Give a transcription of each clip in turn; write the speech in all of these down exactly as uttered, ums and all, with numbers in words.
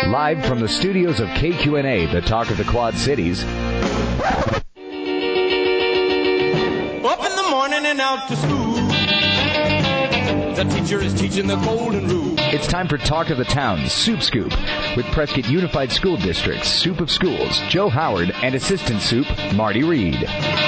Live from the studios of K Q N A, the talk of the Quad Cities. Up in the morning and out to school. The teacher is teaching the golden rule. It's time for Talk of the Town, Soup Scoop, with Prescott Unified School District's Soup of Schools, Joe Howard, and Assistant Soup, Marty Reed.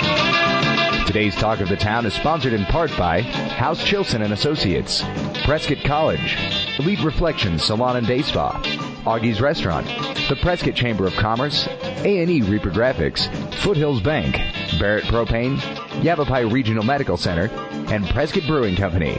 Today's Talk of the Town is sponsored in part by House Chilson and Associates, Prescott College, Elite Reflections Salon and Day Spa, Augie's Restaurant, the Prescott Chamber of Commerce, A and E Reprographics, Foothills Bank, Barrett Propane, Yavapai Regional Medical Center, and Prescott Brewing Company.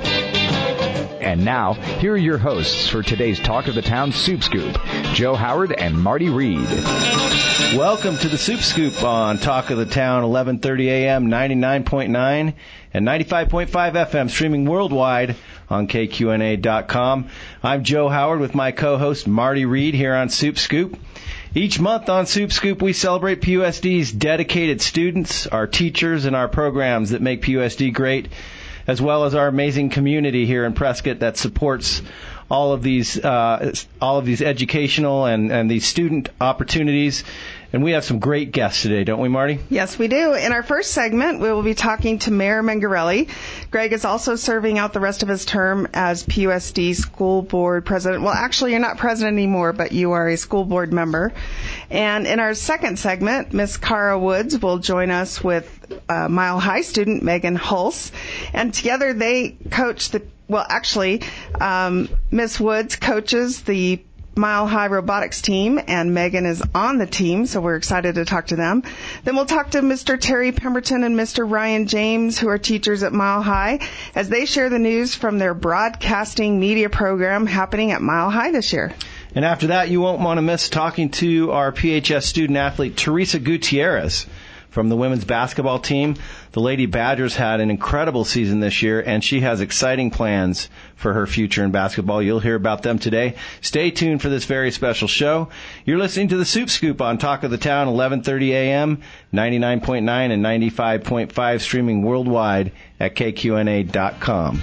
And now, here are your hosts for today's Talk of the Town Soup Scoop, Joe Howard and Marty Reed. Welcome to the Soup Scoop on Talk of the Town, eleven thirty a.m., ninety-nine point nine and ninety-five point five F M, streaming worldwide on K Q N A dot com. I'm Joe Howard with my co-host Marty Reed here on Soup Scoop. Each month on Soup Scoop, we celebrate P U S D's dedicated students, our teachers, and our programs that make P U S D great, as well as our amazing community here in Prescott that supports all of these uh, all of these educational and, and these student opportunities. And we have some great guests today, don't we, Marty? Yes, we do. In our first segment, we will be talking to Mayor Mengarelli. Greg is also serving out the rest of his term as P U S D School Board President. Well, actually, you're not president anymore, but you are a school board member. And in our second segment, Miss Cara Woods will join us with uh, Mile High student Megan Hulse. And together they coach the, well, actually, um, Miss Woods coaches the Mile High Robotics team, and Megan is on the team, so we're excited to talk to them. Then we'll talk to Mister Terry Pemberton and Mister Ryan James, who are teachers at Mile High, as they share the news from their broadcasting media program happening at Mile High this year. And after that, you won't want to miss talking to our P H S student athlete, Teresa Gutierrez, from the women's basketball team. The Lady Badgers had an incredible season this year, and she has exciting plans for her future in basketball. You'll hear about them today. Stay tuned for this very special show. You're listening to the Soup Scoop on Talk of the Town, eleven thirty a.m., ninety-nine point nine and ninety-five point five, streaming worldwide at K Q N A dot com.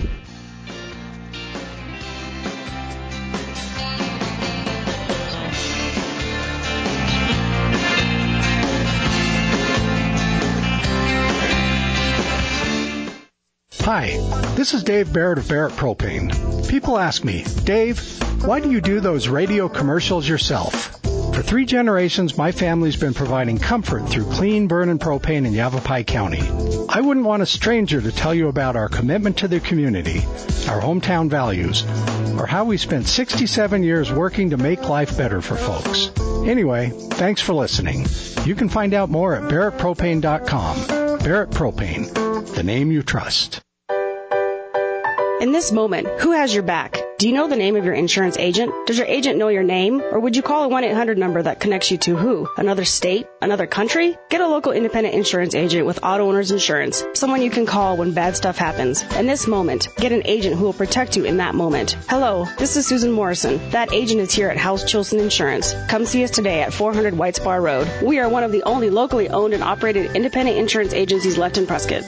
Hi, this is Dave Barrett of Barrett Propane. People ask me, Dave, why do you do those radio commercials yourself? For three generations, my family's been providing comfort through clean burning propane in Yavapai County. I wouldn't want a stranger to tell you about our commitment to the community, our hometown values, or how we spent sixty-seven years working to make life better for folks. Anyway, thanks for listening. You can find out more at barrett propane dot com. Barrett Propane, the name you trust. In this moment, who has your back? Do you know the name of your insurance agent? Does your agent know your name? Or would you call a one eight hundred number that connects you to who? Another state? Another country? Get a local independent insurance agent with Auto Owners Insurance, someone you can call when bad stuff happens. In this moment, get an agent who will protect you in that moment. Hello, this is Susan Morrison. That agent is here at House Chilson Insurance. Come see us today at four hundred White Spar Road. We are one of the only locally owned and operated independent insurance agencies left in Prescott.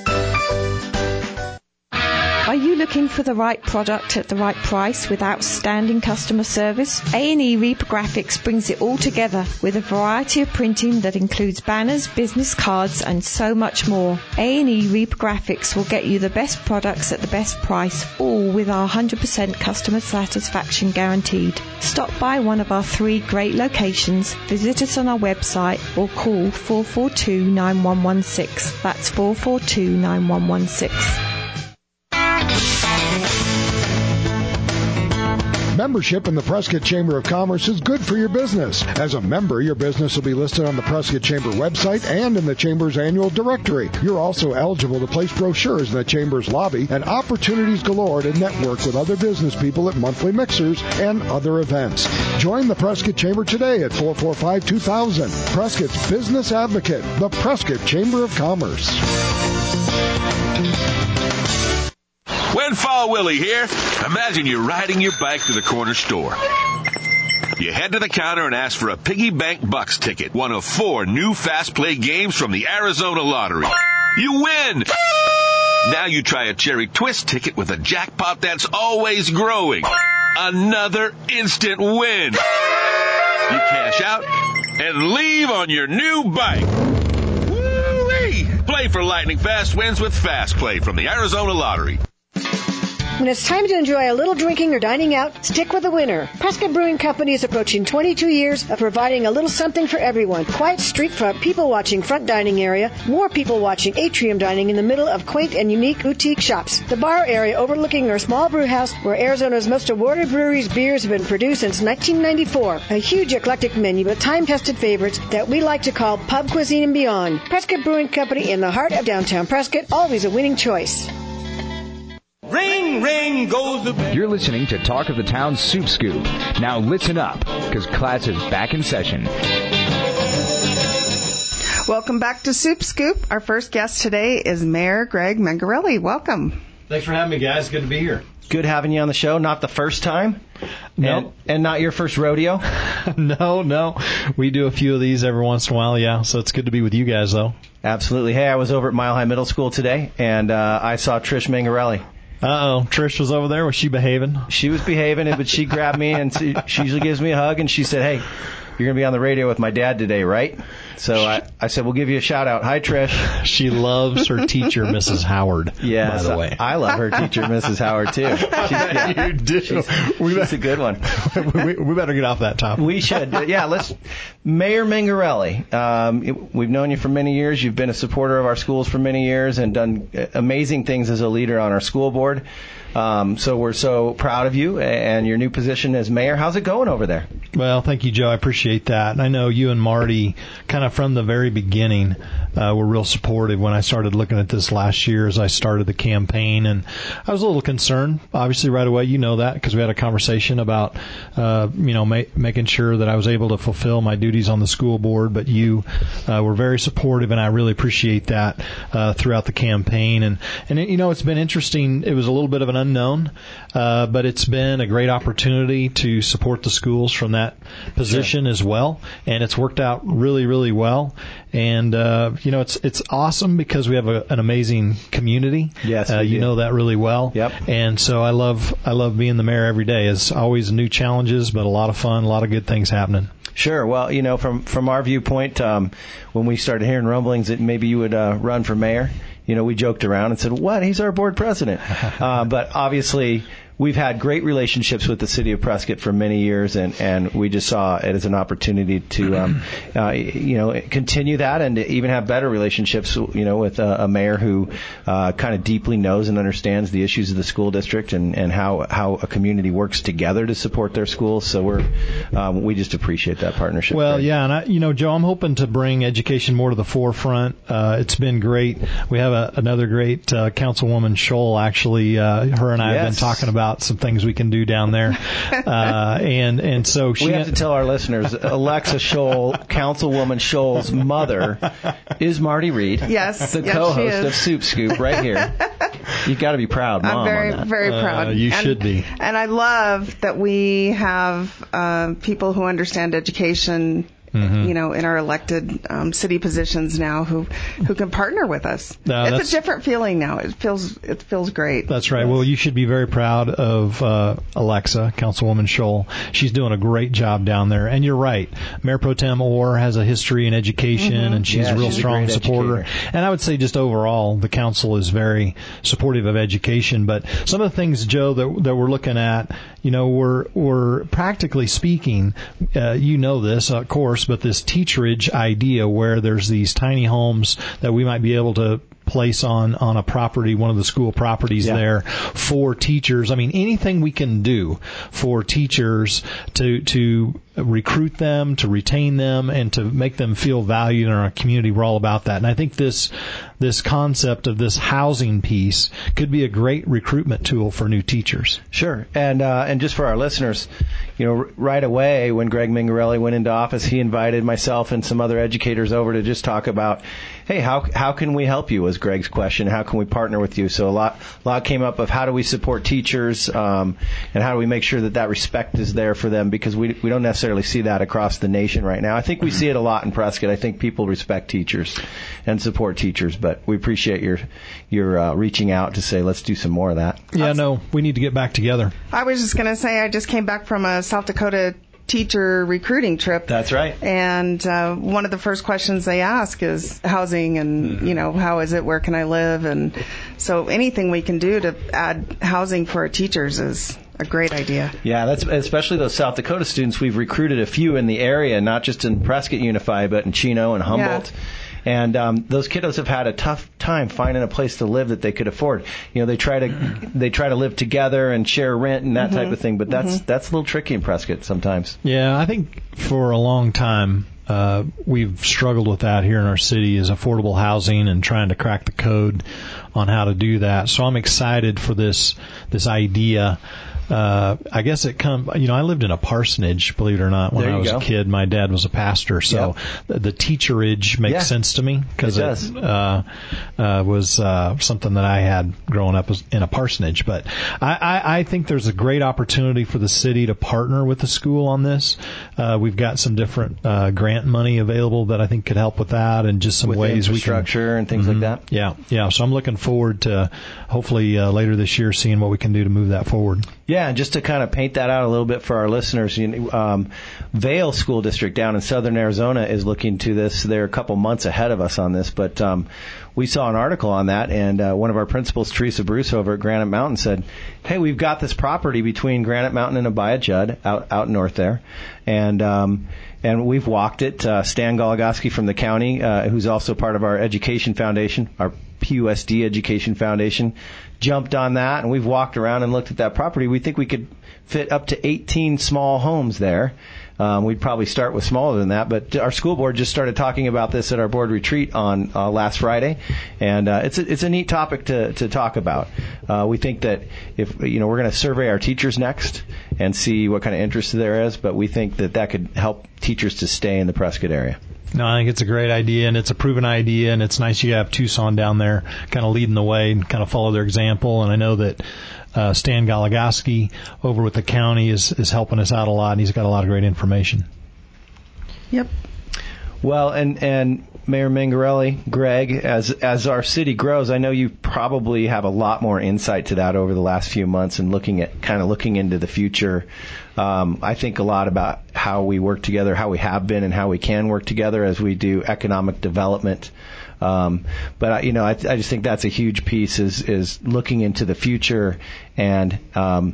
Are you looking for the right product at the right price with outstanding customer service? A and E Reprographics brings it all together with a variety of printing that includes banners, business cards, and so much more. A and E Reprographics will get you the best products at the best price, all with our one hundred percent customer satisfaction guaranteed. Stop by one of our three great locations, visit us on our website, or call four four two, nine one one six. That's four four two, nine one one six. Membership in the Prescott Chamber of Commerce is good for your business. As a member, your business will be listed on the Prescott Chamber website and in the Chamber's annual directory. You're also eligible to place brochures in the Chamber's lobby and opportunities galore to network with other business people at monthly mixers and other events. Join the Prescott Chamber today at four four five, two thousand. Prescott's Business Advocate, the Prescott Chamber of Commerce. Windfall Willie here. Imagine you're riding your bike to the corner store. You head to the counter and ask for a Piggy Bank Bucks ticket, one of four new fast play games from the Arizona Lottery. You win! Now you try a Cherry Twist ticket with a jackpot that's always growing. Another instant win. You cash out and leave on your new bike. Woo-wee! Play for lightning fast wins with Fast Play from the Arizona Lottery. When it's time to enjoy a little drinking or dining out, stick with the winner. Prescott Brewing Company is approaching twenty-two years of providing a little something for everyone. Quiet street front, people-watching front dining area, more people-watching atrium dining in the middle of quaint and unique boutique shops. The bar area overlooking our small brew house where Arizona's most awarded breweries' beers have been produced since nineteen ninety-four. A huge eclectic menu with time-tested favorites that we like to call pub cuisine and beyond. Prescott Brewing Company in the heart of downtown Prescott, always a winning choice. Ring, ring goes the bell. You're listening to Talk of the Town Soup Scoop. Now listen up, because class is back in session. Welcome back to Soup Scoop. Our first guest today is Mayor Greg Mengarelli. Welcome. Thanks for having me, guys. Good to be here. Good having you on the show. Not the first time. No. And, and not your first rodeo. no, no. We do a few of these every once in a while, yeah. So it's good to be with you guys, though. Absolutely. Hey, I was over at Mile High Middle School today, and uh, I saw Trish Mengarelli. Uh-oh. Trish was over there. Was she behaving? She was behaving, but she grabbed me, and she usually gives me a hug, and she said, hey, you're going to be on the radio with my dad today, right? So I, I said, we'll give you a shout-out. Hi, Trish. She loves her teacher, Missus Howard, yes, by the way. I love her teacher, Missus Howard, too. She's, yeah, you do. She's, we she's better, a good one. we, we better get off that topic. We should. Yeah, let's. Mayor Mengarelli, um, we've known you for many years. You've been a supporter of our schools for many years and done amazing things as a leader on our school board. Um, so we're so proud of you and your new position as mayor. How's it going over there? Well, thank you, Joe. I appreciate that. And I know you and Marty, kind of from the very beginning, uh, were real supportive when I started looking at this last year as I started the campaign. And I was a little concerned, obviously, right away. You know that because we had a conversation about, uh, you know, ma- making sure that I was able to fulfill my duties on the school board. But you uh, were very supportive, and I really appreciate that uh, throughout the campaign. And, and it, you know, it's been interesting. It was a little bit of an unknown, uh, but it's been a great opportunity to support the schools from that position sure. as well, and it's worked out really, really well. And uh, you know, it's it's awesome because we have a, an amazing community. Yes, uh, you do. know that really well. Yep. And so I love I love being the mayor every day. It's always new challenges, but a lot of fun, a lot of good things happening. Sure. Well, you know, from from our viewpoint, um, when we started hearing rumblings that maybe you would uh, run for mayor, you know, we joked around and said, what? He's our board president. uh, but obviously, we've had great relationships with the city of Prescott for many years, and, and we just saw it as an opportunity to, um, uh, you know, continue that and to even have better relationships, you know, with a, a mayor who uh, kind of deeply knows and understands the issues of the school district and, and how, how a community works together to support their schools. So we're um, we just appreciate that partnership. Well, Greg. yeah, and I, you know, Joe, I'm hoping to bring education more to the forefront. Uh, it's been great. We have a, another great uh, Councilwoman Scholl, actually. Uh, her and I yes. have been talking about some things we can do down there, uh, and and so she we have to tell our listeners, Alexa Scholl, Councilwoman Scholl's mother, is Marty Reed. Yes, the yes, co-host of Soup Scoop, right here. You got to be proud, Mom. I'm very, on that. very proud. Uh, you and, should be. And I love that we have uh, people who understand education. Mm-hmm. You know, in our elected um, city positions now, who who can partner with us. No, it's a different feeling now. It feels it feels great. That's right. Well, you should be very proud of uh, Alexa, Councilwoman Scholl. She's doing a great job down there. And you're right, Mayor Pro Tem Orr has a history in education, mm-hmm. and she's yeah, a real she's strong a supporter. Educator. And I would say just overall, the council is very supportive of education. But some of the things, Joe, that that we're looking at, you know, we're we're practically speaking, uh, you know this, of course, but this teacherage idea where there's these tiny homes that we might be able to place on, on a property, one of the school properties yeah. there for teachers. I mean, anything we can do for teachers to to recruit them, to retain them, and to make them feel valued in our community. We're all about that. And I think this this concept of this housing piece could be a great recruitment tool for new teachers. Sure. And uh, and just for our listeners, you know, right away when Greg Mengarelli went into office, he invited myself and some other educators over to just talk about, hey, how how can we help you, was Greg's question. How can we partner with you? So a lot a lot came up of how do we support teachers, um, and how do we make sure that that respect is there for them, because we we don't necessarily see that across the nation right now. I think we see it a lot in Prescott. I think people respect teachers and support teachers, but we appreciate your your uh, reaching out to say let's do some more of that. Yeah, no, we need to get back together. I was just going to say I just came back from a South Dakota teacher recruiting trip. That's right. And uh, one of the first questions they ask is housing and, mm-hmm. you know, how is it? Where can I live? And so anything we can do to add housing for our teachers is a great idea. Yeah, that's especially those South Dakota students. We've recruited a few in the area, not just in Prescott Unified, but in Chino and Humboldt. Yeah. And um, those kiddos have had a tough time finding a place to live that they could afford. You know, they try to they try to live together and share rent and that mm-hmm. type of thing, but that's mm-hmm. that's a little tricky in Prescott sometimes. Yeah, I think for a long time uh, we've struggled with that here in our city, is affordable housing and trying to crack the code on how to do that. So I'm excited for this this idea. Uh, I guess it come, you know, I lived in a parsonage, believe it or not, when I was go. a kid. My dad was a pastor, so yep. the, the teacherage makes yeah. sense to me because it, it uh, uh, was uh, something that I had growing up in a parsonage. But I, I, I think there's a great opportunity for the city to partner with the school on this. Uh, we've got some different uh, grant money available that I think could help with that, and just some with ways we can infrastructure and things mm-hmm. like that. Yeah, yeah. So I'm looking forward to hopefully uh, later this year seeing what we can do to move that forward. Yeah, and just to kind of paint that out a little bit for our listeners, you know, um, Vail School District down in southern Arizona is looking to this. They're a couple months ahead of us on this, but um, we saw an article on that, and uh, one of our principals, Teresa Bruce, over at Granite Mountain said, hey, we've got this property between Granite Mountain and Abaya Judd out, out north there, and um, and we've walked it. Uh, Stan Goligoski from the county, uh, who's also part of our education foundation, our P U S D Education Foundation, jumped on that, and we've walked around and looked at that property. We think we could fit up to eighteen small homes there. Um, we'd probably start with smaller than that, but our school board just started talking about this at our board retreat on uh, last Friday, and uh, it's a, it's a neat topic to to talk about. Uh, we think that if you know we're going to survey our teachers next and see what kind of interest there is, but we think that that could help teachers to stay in the Prescott area. No, I think it's a great idea, and it's a proven idea, and it's nice you have Tucson down there kind of leading the way and kind of follow their example. And I know that uh, Stan Goligoski over with the county is, is helping us out a lot, and he's got a lot of great information. Yep. Well, and and Mayor Mangarelli, Greg, as as our city grows, I know you probably have a lot more insight to that over the last few months and looking at kind of looking into the future. Um, I think a lot about how we work together, how we have been, and how we can work together as we do economic development. Um, but you know, I, I just think that's a huge piece is is looking into the future, and um,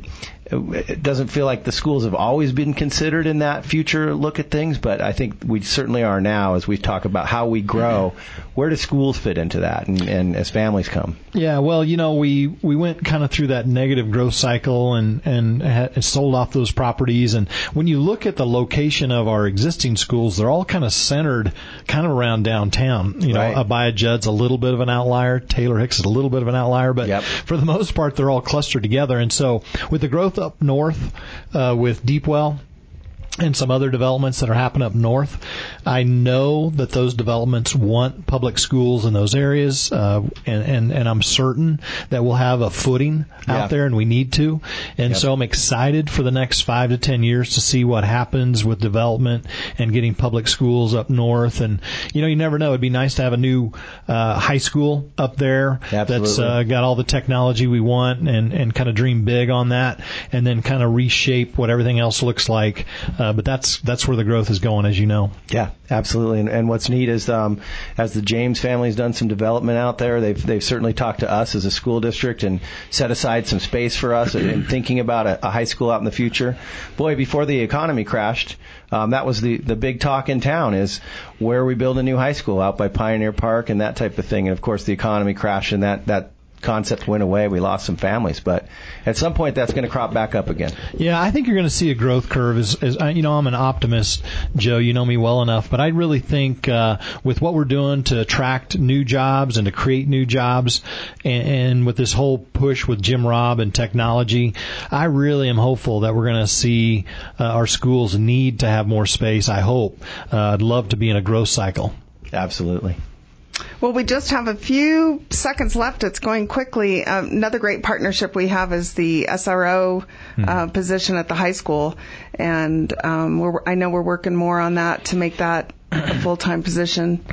it doesn't feel like the schools have always been considered in that future look at things, but I think we certainly are now as we talk about how we grow. Where do schools fit into that, and, and as families come? Yeah, well, you know, we we went kind of through that negative growth cycle and and had sold off those properties, and when you look at the location of our existing schools, they're all kind of centered kind of around downtown. You know, right. Abaya Judd's a little bit of an outlier, Taylor Hicks is a little bit of an outlier, but yep. for the most part, they're all clustered together. And so with the growth up north uh, with Deepwell and some other developments that are happening up north, I know that those developments want public schools in those areas, uh, and, and, and I'm certain that we'll have a footing out yeah. there, and we need to. And yep. so I'm excited for the next five to ten years to see what happens with development and getting public schools up north. And, you know, you never know. It'd be nice to have a new uh, high school up there Absolutely. that's uh, got all the technology we want, and, and kind of dream big on that, and then kind of reshape what everything else looks like. Uh, but that's that's where the growth is going, as you know. Yeah, absolutely. And, and what's neat is um, as the James family's done some development out there, they've they've certainly talked to us as a school district and set aside some space for us in thinking about a, a high school out in the future. Boy, before the economy crashed, um, that was the, the big talk in town is where we build a new high school out by Pioneer Park and that type of thing. And, of course, the economy crashed and that, that concept went away. We lost some families, but at some point that's going to crop back up again. Yeah, I think you're going to see a growth curve. As, as you know, I'm an optimist, Joe. You know me well enough, but I really think uh, with what we're doing to attract new jobs and to create new jobs, and, and with this whole push with Jim Robb and technology, I really am hopeful that we're going to see uh, our schools need to have more space. I hope. Uh, I'd love to be in a growth cycle. Absolutely. Well, we just have a few seconds left. It's going quickly. Um, another great partnership we have is the S R O mm-hmm. uh, position at the high school, and um, we're, I know we're working more on that to make that a full-time position.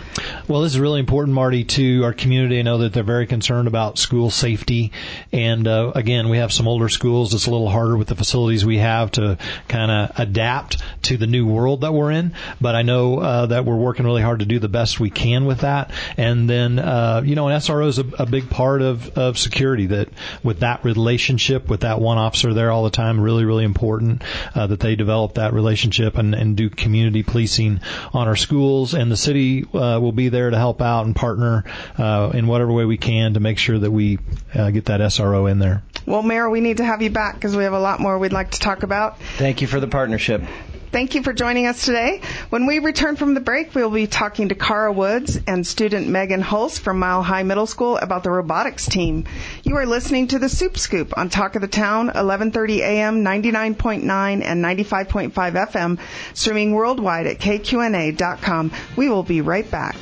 Well, this is really important, Marty, to our community. I know that they're very concerned about school safety. And, uh, again, we have some older schools. It's a little harder with the facilities we have to kind of adapt to the new world that we're in. But I know uh, that we're working really hard to do the best we can with that. And then, uh, you know, an S R O is a, a big part of, of security, that with that relationship, with that one officer there all the time, really, really important uh, that they develop that relationship and, and do community policing on our schools. And the city uh, will be there to help out and partner uh, in whatever way we can to make sure that we uh, get that S R O in there. Well, Mayor, we need to have you back because we have a lot more we'd like to talk about. Thank you for the partnership. Thank you for joining us today. When we return from the break, we'll be talking to Cara Woods and student Megan Hulse from Mile High Middle School about the robotics team. You are listening to the Soup Scoop on Talk of the Town, eleven thirty a.m., ninety-nine point nine and ninety-five point five F M, streaming worldwide at K Q N A dot com. We will be right back.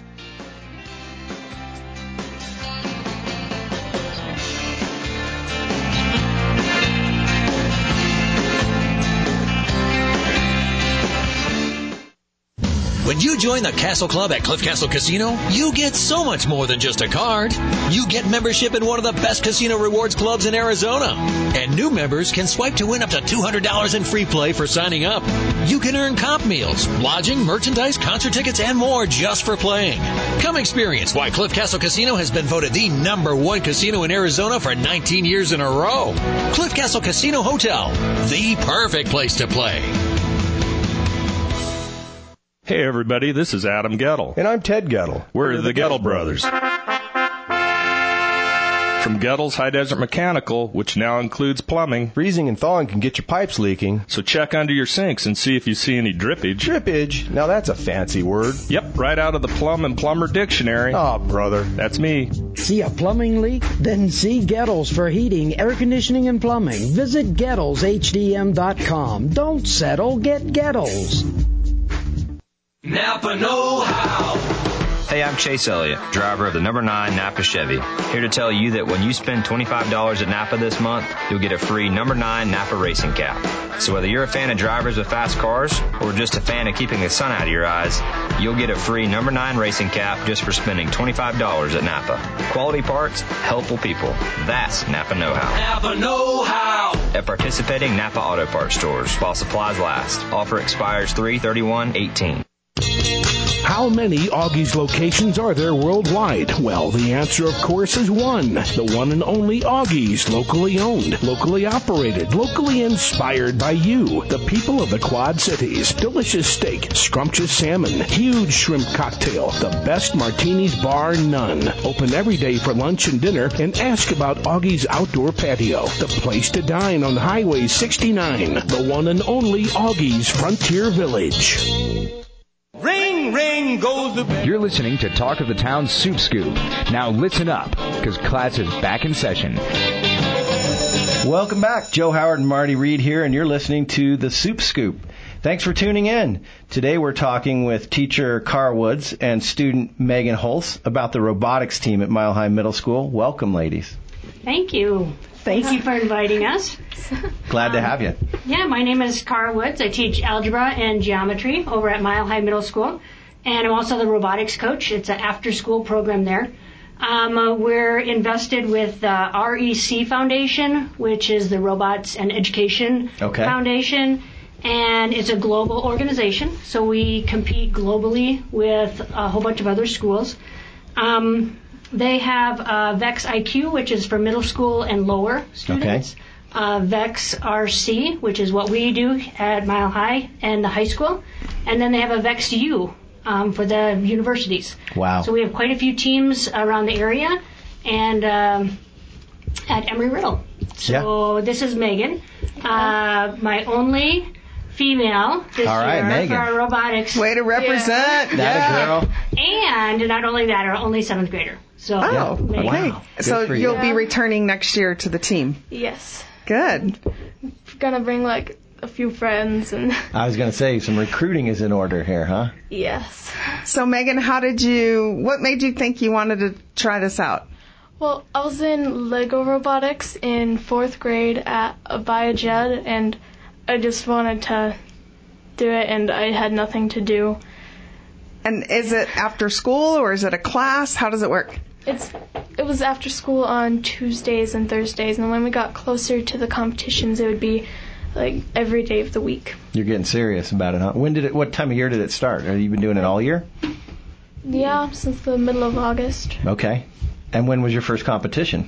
When you join the Castle Club at Cliff Castle Casino, you get so much more than just a card. You get membership in one of the best casino rewards clubs in Arizona. And new members can swipe to win up to two hundred dollars in free play for signing up. You can earn comp meals, lodging, merchandise, concert tickets, and more just for playing. Come experience why Cliff Castle Casino has been voted the number one casino in Arizona for nineteen years in a row. Cliff Castle Casino Hotel, the perfect place to play. Hey everybody, this is Adam Gettle. And I'm Ted Gettle. We're, We're the, the Gettle Brothers. From Gettle's High Desert Mechanical, which now includes plumbing. Freezing and thawing can get your pipes leaking. So check under your sinks and see if you see any drippage. Drippage? Now that's a fancy word. Yep, right out of the Plum and Plumber Dictionary. Oh, brother. That's me. See a plumbing leak? Then see Gettles for heating, air conditioning, and plumbing. Visit Gettles H D M dot com. Don't settle, get Gettles. Napa know-how. Hey, I'm Chase Elliott, driver of the number nine Napa Chevy. Here to tell you that when you spend twenty-five dollars at Napa this month, you'll get a free number nine Napa racing cap. So whether you're a fan of drivers with fast cars or just a fan of keeping the sun out of your eyes, you'll get a free number nine racing cap just for spending twenty-five dollars at Napa. Quality parts, helpful people. That's Napa know-how. Napa know-how. At participating Napa Auto Parts stores while supplies last. Offer expires three thirty-one eighteen. How many Augie's locations are there worldwide? Well, the answer, of course, is one. The one and only Augie's, locally owned, locally operated, locally inspired by you, the people of the Quad Cities. Delicious steak, scrumptious salmon, huge shrimp cocktail, the best martinis bar none. Open every day for lunch and dinner, and ask about Augie's Outdoor Patio, the place to dine on Highway sixty-nine, the one and only Augie's Frontier Village. Ring, ring goes the bell. You're listening to Talk of the Town Soup Scoop. Now listen up, because class is back in session. Welcome back. Joe Howard and Marty Reed here, and you're listening to the Soup Scoop. Thanks for tuning in. Today we're talking with teacher Cara Woods and student Megan Hulse about the robotics team at Mile High Middle School. Welcome, ladies. Thank you. Thank you for inviting us. Glad um, to have you. Yeah, my name is Cara Woods. I teach algebra and geometry over at Mile High Middle School, and I'm also the robotics coach. It's an after-school program there. Um, uh, we're invested with the R E C Foundation, which is the Robots and Education okay. Foundation, and it's a global organization, so we compete globally with a whole bunch of other schools. Um, They have uh, VEX I Q, which is for middle school and lower students. Okay. Uh, VEX R C, which is what we do at Mile High and the high school. And then they have a VEX U um, for the universities. Wow. So we have quite a few teams around the area and um, at Embry-Riddle. So yeah. This is Megan, uh, my only female this All right, year Megan. for our robotics. Way to represent. Yeah. That a girl. And not only that, our only seventh grader. So, oh, yeah. okay. Wow. So you. you'll be returning next year to the team? Yes. Good. Gonna bring like a few friends and. I was going to say, some recruiting is in order here, huh? Yes. So Megan, how did you, what made you think you wanted to try this out? Well, I was in Lego robotics in fourth grade at Abiajed, and I just wanted to do it, and I had nothing to do. And is it after school or is it a class? How does it work? It's it was after school on Tuesdays and Thursdays, and when we got closer to the competitions, it would be like every day of the week. You're getting serious about it, huh? When did it? What time of year did it start? Have you been doing it all year? Yeah, since the middle of August. Okay. And when was your first competition?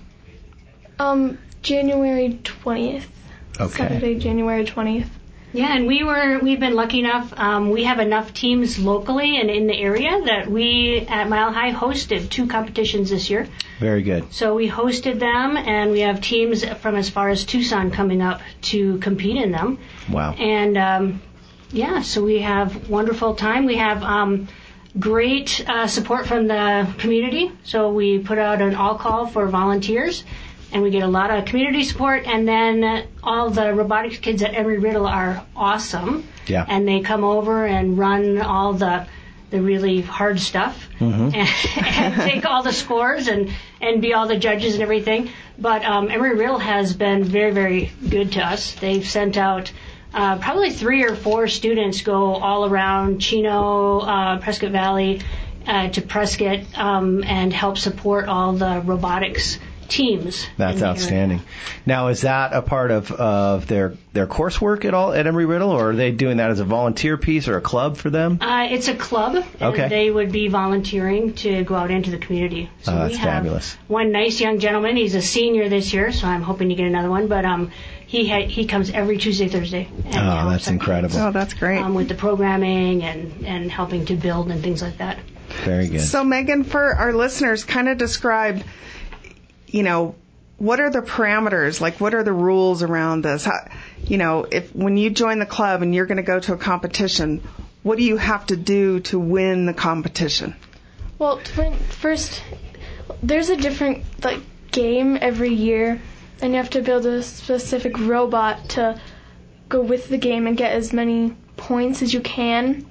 Um, January twentieth. Okay. Saturday, January twentieth. Yeah, and we were, we've been lucky enough, um, we have enough teams locally and in the area that we at Mile High hosted two competitions this year. Very good. So we hosted them, and we have teams from as far as Tucson coming up to compete in them. Wow. And, um, yeah, so we have wonderful time. We have um, great uh, support from the community. So we put out an all-call for volunteers, and we get a lot of community support, and then uh, all the robotics kids at Embry-Riddle are awesome. Yeah. And they come over and run all the the really hard stuff mm-hmm. and, and take all the scores and, and be all the judges and everything. But um, Embry-Riddle has been very, very good to us. They've sent out uh, probably three or four students go all around Chino, uh, Prescott Valley, uh, to Prescott um, and help support all the robotics teams. That's outstanding. Now, is that a part of, of their their coursework at all at Embry-Riddle, or are they doing that as a volunteer piece or a club for them? Uh, it's a club. Okay. And they would be volunteering to go out into the community. So oh, that's we have fabulous. One nice young gentleman. He's a senior this year, so I'm hoping to get another one. But um, he ha- he comes every Tuesday, Thursday. And oh, that's incredible. Oh, that's great. Um, with the programming and, and helping to build and things like that. Very good. So, Megan, for our listeners, kind of describe, you know, what are the parameters? Like, what are the rules around this? How, you know, if when you join the club and you're going to go to a competition, what do you have to do to win the competition? Well, to win, first, there's a different like game every year, and you have to build a specific robot to go with the game and get as many points as you can.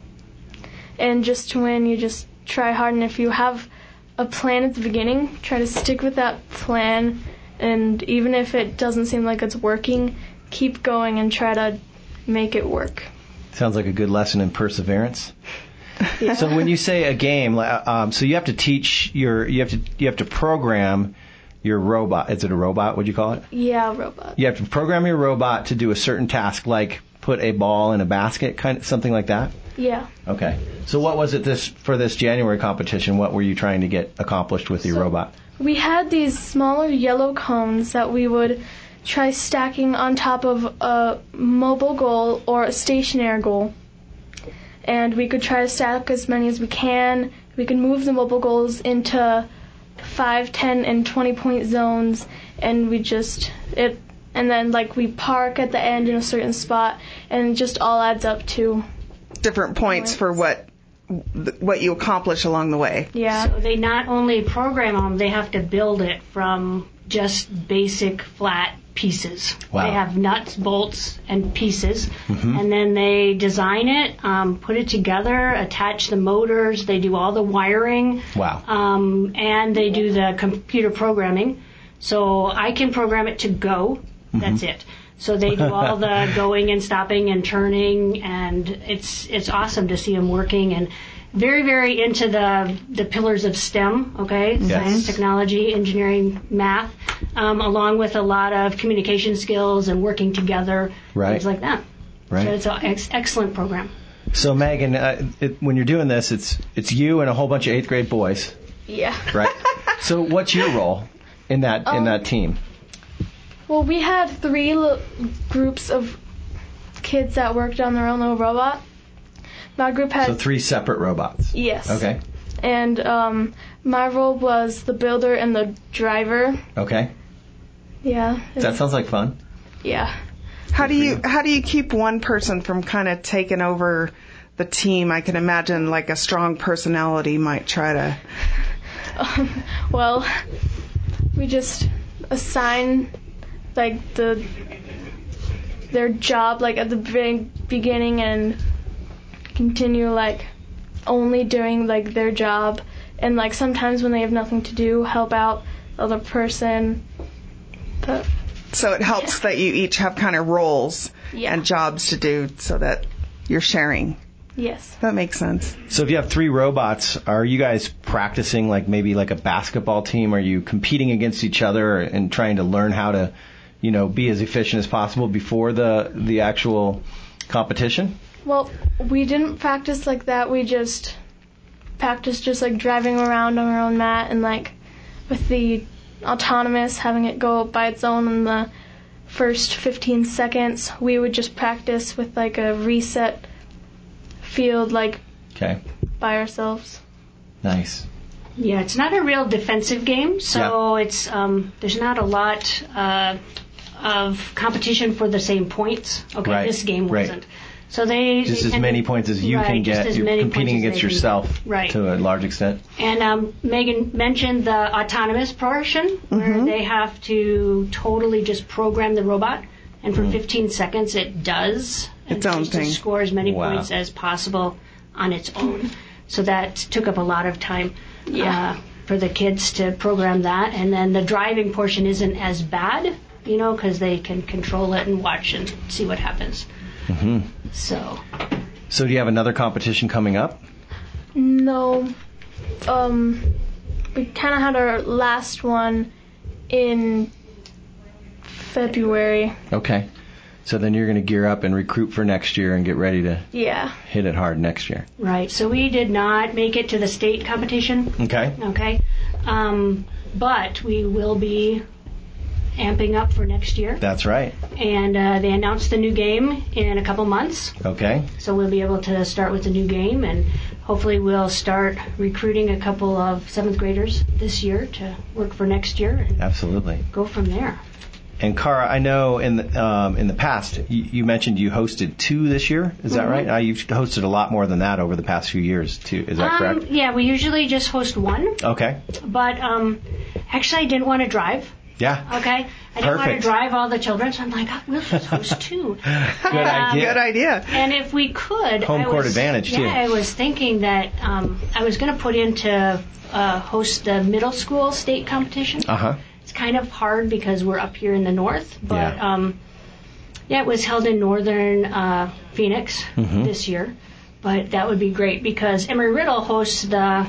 And just to win, you just try hard, and if you have a plan at the beginning, try to stick with that plan, and even if it doesn't seem like it's working, keep going and try to make it work. Sounds like a good lesson in perseverance. Yeah. So when you say a game, um, so you have to teach your, you have to you have to program your robot. Is it a robot? What'd you call it? Yeah, robot. You have to program your robot to do a certain task, like put a ball in a basket, kind of something like that. Yeah. Okay. So what was it this for this January competition? What were you trying to get accomplished with your so robot? We had these smaller yellow cones that we would try stacking on top of a mobile goal or a stationary goal. And we could try to stack as many as we can. We could move the mobile goals into five, ten, and twenty point zones, and we just it and then like we park at the end in a certain spot, and it just all adds up to different points, points. for what what you accomplish along the way. Yeah. So they not only program them, they have to build it from just basic flat pieces. Wow. They have nuts, bolts, and pieces, mm-hmm. and then they design it, um, put it together, attach the motors, they do all the wiring, wow. um, and they do the computer programming. So I can program it to go. Mm-hmm. That's it. So they do all the going and stopping and turning, and it's it's awesome to see them working, and very, very into the the pillars of STEM, okay? Yes. Science, technology, engineering, math, um, along with a lot of communication skills and working together, right. things like that. Right. So it's an ex- excellent program. So Megan, uh, it, when you're doing this, it's it's you and a whole bunch of eighth grade boys. Yeah. Right. So what's your role in that um, in that team? Well, we had three l- groups of kids that worked on their own little robot. My group had... So three separate robots. Yes. Okay. And um, my role was the builder and the driver. Okay. Yeah. That sounds like fun. Yeah. How do you how do you keep one person from kind of taking over the team? I can imagine like a strong personality might try to... Um, well, we just assign like the their job like at the be- beginning and continue like only doing like their job, and like sometimes when they have nothing to do, help out the other person. But so it helps yeah. that you each have kind of roles yeah. and jobs to do so that you're sharing. Yes. That makes sense. So if you have three robots, are you guys practicing like maybe like a basketball team? Are you competing against each other and trying to learn how to, you know, be as efficient as possible before the the actual competition? Well, we didn't practice like that. We just practiced just like driving around on our own mat and like with the autonomous, having it go by its own in the first fifteen seconds. We would just practice with like a reset field, like okay. by ourselves. Nice. Yeah, it's not a real defensive game, so yeah. it's um, there's not a lot uh, of competition for the same points. Okay, right. This game wasn't. Right. So they just they as many points as you right, can get. You're competing against yourself right. to a large extent. And um, Megan mentioned the autonomous portion, mm-hmm. where they have to totally just program the robot, and for mm. fifteen seconds it does its own thing. To score as many wow. points as possible on its own. So that took up a lot of time yeah. uh, for the kids to program that. And then the driving portion isn't as bad, you know, because they can control it and watch and see what happens. Mm-hmm. So. So do you have another competition coming up? No. Um, we kind of had our last one in February. Okay. So then you're going to gear up and recruit for next year and get ready to yeah. hit it hard next year. Right. So we did not make it to the state competition. Okay. Okay. Um, but we will be amping up for next year. That's right. And uh, they announced the new game in a couple months. Okay. So we'll be able to start with the new game, and hopefully we'll start recruiting a couple of seventh graders this year to work for next year. And absolutely. Go from there. And Cara, I know in the, um, in the past you, you mentioned you hosted two this year. Is that mm-hmm. right? Uh, you've hosted a lot more than that over the past few years too. Is that um, correct? Yeah, we usually just host one. Okay. But um, actually, I didn't want to drive. Yeah. Okay. I didn't Perfect. want to drive all the children, so I'm like, oh, we'll just host two. Good um, idea. Good idea. And if we could, home I court was, advantage yeah, too. Yeah, I was thinking that um, I was going to put in to uh, host the middle school state competition. Uh huh. It's kind of hard because we're up here in the north, but yeah, um, yeah it was held in northern uh, Phoenix mm-hmm. this year. But that would be great because Embry-Riddle hosts the,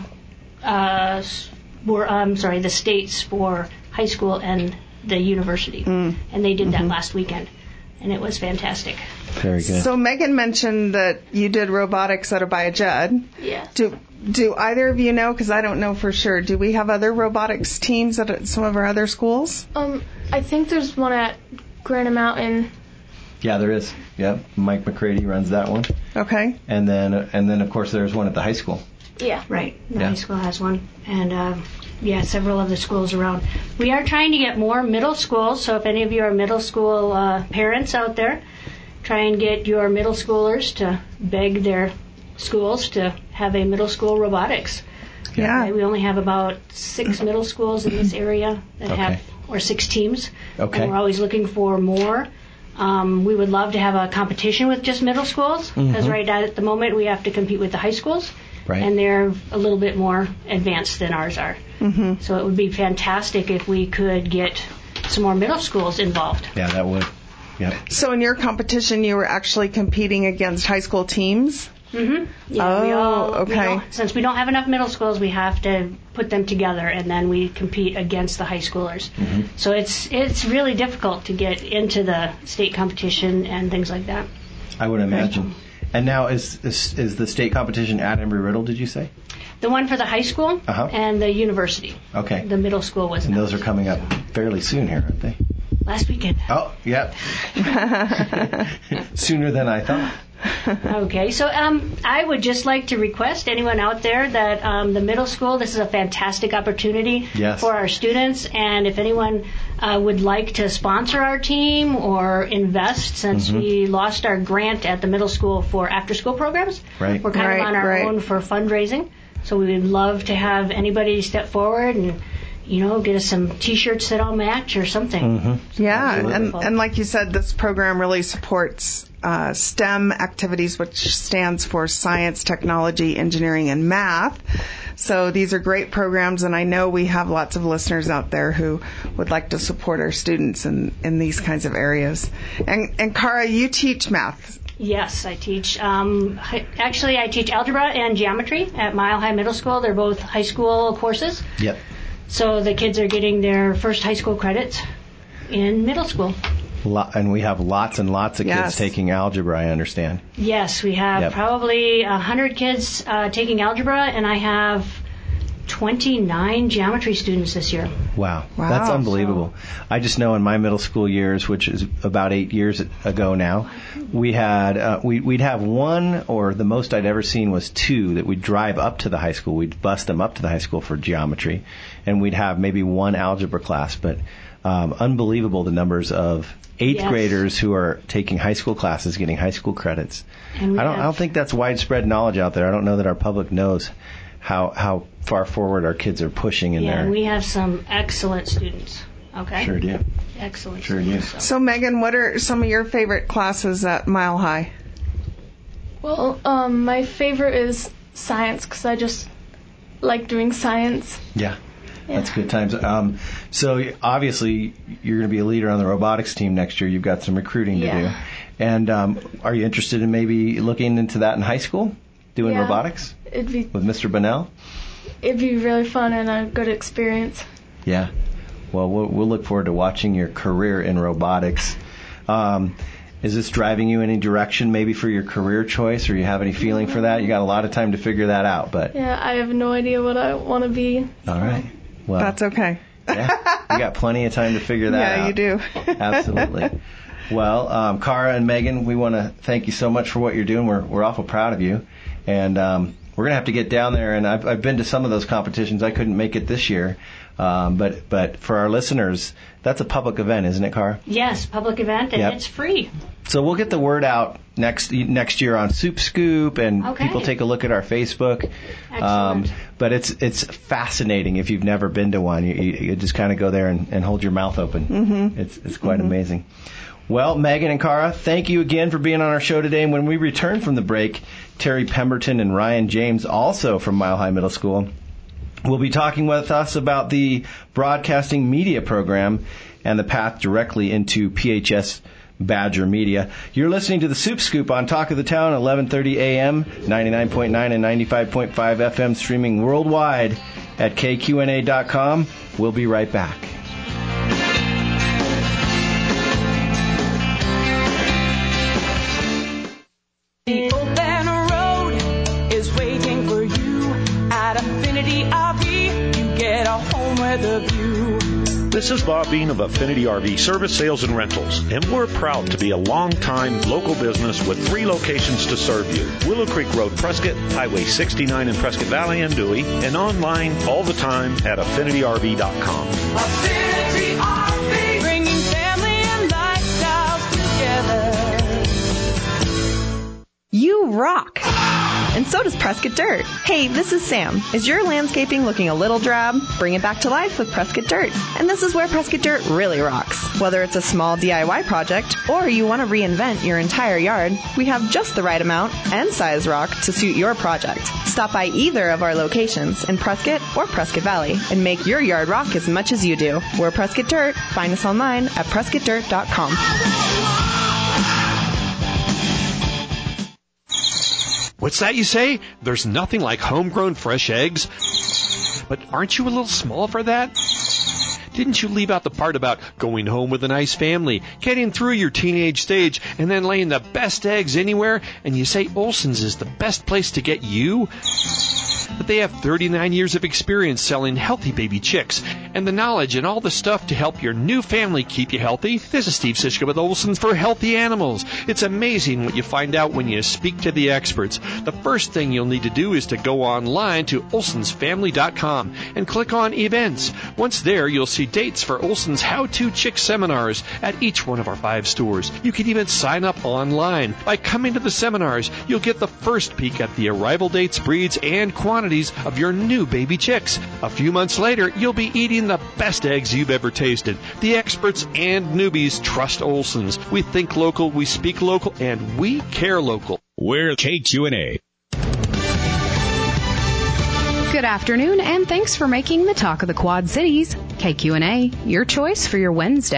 uh, for, um, sorry, the states for high school and the university, mm. and they did that mm-hmm. last weekend, and it was fantastic. Very good. So Megan mentioned that you did robotics at Abaya Judd. Yeah. Do Do either of you know? Because I don't know for sure. Do we have other robotics teams at some of our other schools? Um, I think there's one at Granite Mountain. Yeah, there is. Yep, Mike McCready runs that one. Okay. And then, and then of course, there's one at the high school. Yeah. Right. The yeah. high school has one, and uh, yeah, several other schools around. We are trying to get more middle schools. So if any of you are middle school uh, parents out there, try and get your middle schoolers to beg their schools to have a middle school robotics. Yeah. Okay, we only have about six middle schools in this area that okay. have, or six teams. Okay. And we're always looking for more. Um, we would love to have a competition with just middle schools, because mm-hmm. right at the moment we have to compete with the high schools, right. and they're a little bit more advanced than ours are. Mm-hmm. So it would be fantastic if we could get some more middle schools involved. Yeah, that would. Yep. So in your competition, you were actually competing against high school teams? Mm-hmm. Yeah, oh, we all, okay. We all, since we don't have enough middle schools, we have to put them together, and then we compete against the high schoolers. Mm-hmm. So it's it's really difficult to get into the state competition and things like that. I would imagine. And now is is, is the state competition at Embry-Riddle, did you say? The one for the high school uh-huh. and the university. Okay. The middle school was. And those are coming up fairly soon here, aren't they? Last weekend. Oh, yep. Sooner than I thought. Okay, so um, I would just like to request anyone out there that um, the middle school, this is a fantastic opportunity yes. for our students, and if anyone uh, would like to sponsor our team or invest, since mm-hmm. we lost our grant at the middle school for after-school programs, right. we're kind right, of on our right. own for fundraising, so we would love to have anybody step forward and you know, get us some T-shirts that all match or something. Mm-hmm. Yeah, and, and like you said, this program really supports uh, STEM activities, which stands for science, technology, engineering, and math. So these are great programs, and I know we have lots of listeners out there who would like to support our students in, in these kinds of areas. And, and Cara, you teach math. Yes, I teach. Um, hi- actually, I teach algebra and geometry at Mile High Middle School. They're both high school courses. Yep. So the kids are getting their first high school credits in middle school. Lo- and we have lots and lots of Yes. kids taking algebra, I understand. Yes, we have Yep. probably one hundred kids uh, taking algebra, and I have twenty-nine geometry students this year. Wow. Wow. That's unbelievable. I just know in my middle school years, which is about eight years ago now, we had, uh, we, we'd have one, or the most I'd ever seen was two, that we'd drive up to the high school. We'd bus them up to the high school for geometry, and we'd have maybe one algebra class, but um, unbelievable the numbers of eighth Yes. graders who are taking high school classes, getting high school credits. And we I don't, have- I don't think that's widespread knowledge out there. I don't know that our public knows how how far forward our kids are pushing in Yeah, there. and we have some excellent students. Okay. Sure do. Excellent. Sure do. students. So, Megan, what are some of your favorite classes at Mile High? Well, um, my favorite is science because I just like doing science. Yeah, that's good times. Um, so obviously you're going to be a leader on the robotics team next year. You've got some recruiting to Yeah. do. And um, are you interested in maybe looking into that in high school, doing Yeah. robotics It'd be with Mister Bunnell? it'd be really fun and a good experience. Yeah. Well, we'll, we'll look forward to watching your career in robotics. Um, is this driving you any direction maybe for your career choice, or you have any feeling for that? You got a lot of time to figure that out, but Yeah, I have no idea what I want to be. all right. Well, That's okay. yeah, you got plenty of time to figure that Yeah, out. you do. Absolutely. Well, um, Cara and Megan, we want to thank you so much for what you're doing. We're we're awful proud of you, and um, we're gonna have to get down there. And I've I've been to some of those competitions. I couldn't make it this year, um, but but for our listeners, that's a public event, isn't it, Cara? Yes, public event, and Yep. it's free. So we'll get the word out next next year on Soup Scoop, and Okay. people take a look at our Facebook. Um, but it's it's fascinating if you've never been to one. You, you, you just kind of go there and, and hold your mouth open. Mhm. It's it's quite amazing. Well, Megan and Cara, thank you again for being on our show today. And when we return from the break, Terry Pemberton and Ryan James, also from Mile High Middle School, will be talking with us about the broadcasting media program and the path directly into P H S Badger Media. You're listening to the Soup Scoop on Talk of the Town, eleven thirty a.m., ninety-nine point nine and ninety-five point five F M, streaming worldwide at K Q N A dot com. We'll be right back. The open road is waiting for you at Affinity R V. You get a home with a view. This is Bob Bean of Affinity R V Service, Sales, and Rentals, and we're proud to be a long-time local business with three locations to serve you. Willow Creek Road, Prescott, Highway sixty-nine in Prescott Valley and Dewey, and online all the time at affinity R V dot com. Affinity R V, bringing family and lifestyles together. You rock! And so does Prescott Dirt. Hey, this is Sam. Is your landscaping looking a little drab? Bring it back to life with Prescott Dirt. And this is where Prescott Dirt really rocks. Whether it's a small D I Y project or you want to reinvent your entire yard, we have just the right amount and size rock to suit your project. Stop by either of our locations in Prescott or Prescott Valley and make your yard rock as much as you do. We're Prescott Dirt. Find us online at prescott dirt dot com. What's that you say? There's nothing like homegrown fresh eggs? But aren't you a little small for that? Didn't you leave out the part about going home with a nice family, getting through your teenage stage, and then laying the best eggs anywhere, and you say Olson's is the best place to get you? But they have thirty-nine years of experience selling healthy baby chicks, and the knowledge and all the stuff to help your new family keep you healthy. This is Steve Sischka with Olson's for Healthy Animals. It's amazing what you find out when you speak to the experts. The first thing you'll need to do is to go online to olsons family dot com and click on events. Once there, you'll see dates for Olson's How-To Chick seminars at each one of our five stores. You can even sign up online. By coming to the seminars, you'll get the first peek at the arrival dates, breeds, and quantities of your new baby chicks. A few months later, you'll be eating the best eggs you've ever tasted. The experts and newbies trust Olson's. We think local, we speak local, and we care local. We're K Q N A. Good afternoon, and thanks for making the Talk of the Quad Cities, K Q N A, your choice for your Wednesday.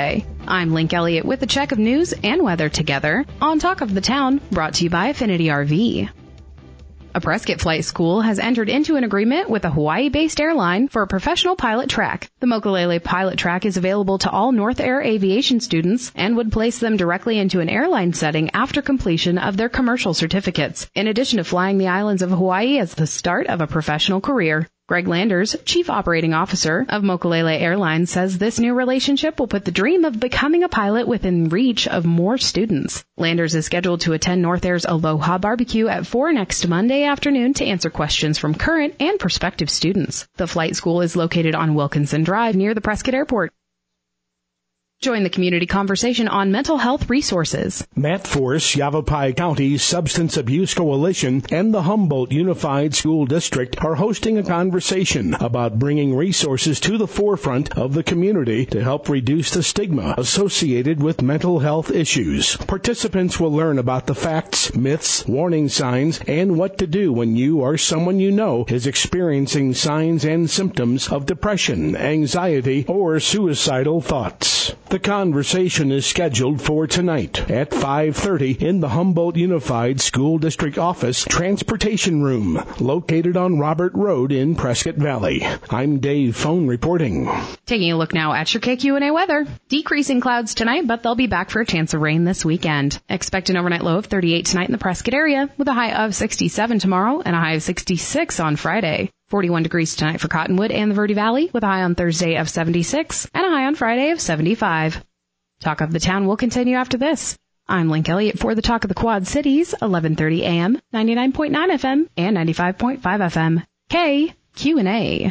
I'm Link Elliott with a check of news and weather together on Talk of the Town, brought to you by Affinity R V. A Prescott Flight School has entered into an agreement with a Hawaii-based airline for a professional pilot track. The Mokulele pilot track is available to all North Air Aviation students and would place them directly into an airline setting after completion of their commercial certificates, in addition to flying the islands of Hawaii as the start of a professional career. Greg Landers, Chief Operating Officer of Mokulele Airlines, says this new relationship will put the dream of becoming a pilot within reach of more students. Landers is scheduled to attend North Air's Aloha Barbecue at four next Monday afternoon to answer questions from current and prospective students. The flight school is located on Wilkinson Drive near the Prescott Airport. Join the community conversation on mental health resources. Matt Force, Yavapai County's Substance Abuse Coalition, and the Humboldt Unified School District are hosting a conversation about bringing resources to the forefront of the community to help reduce the stigma associated with mental health issues. Participants will learn about the facts, myths, warning signs, and what to do when you or someone you know is experiencing signs and symptoms of depression, anxiety, or suicidal thoughts. The conversation is scheduled for tonight at five thirty in the Humboldt Unified School District Office Transportation Room, located on Robert Road in Prescott Valley. I'm Dave Phone reporting. Taking a look now at your K Q N A weather. Decreasing clouds tonight, but they'll be back for a chance of rain this weekend. Expect an overnight low of thirty-eight tonight in the Prescott area, with a high of sixty-seven tomorrow and a high of sixty-six on Friday. forty-one degrees tonight for Cottonwood and the Verde Valley, with a high on Thursday of seventy-six and a high on Friday of seventy-five. Talk of the Town will continue after this. I'm Link Elliott for the Talk of the Quad Cities, eleven thirty A M, ninety-nine point nine F M, and ninety-five point five F M. K Q and A.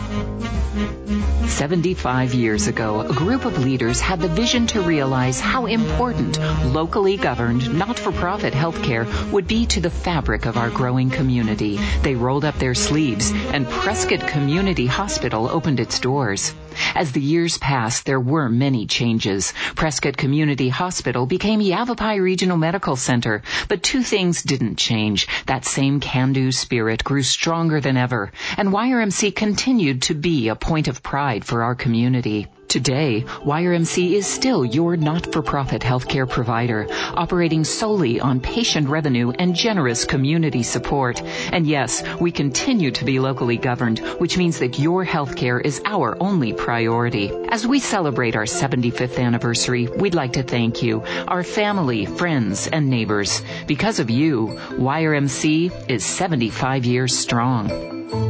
seventy-five years ago, a group of leaders had the vision to realize how important locally governed, not-for-profit healthcare would be to the fabric of our growing community. They rolled up their sleeves, and Prescott Community Hospital opened its doors. As the years passed, there were many changes. Prescott Community Hospital became Yavapai Regional Medical Center, but two things didn't change. That same can-do spirit grew stronger than ever, and Y R M C continued to be a point of pride for our community. Today, Y R M C is still your not-for-profit healthcare provider, operating solely on patient revenue and generous community support. And yes, we continue to be locally governed, which means that your healthcare is our only priority. As we celebrate our seventy-fifth anniversary, we'd like to thank you, our family, friends, and neighbors. Because of you, Y R M C is seventy-five years strong.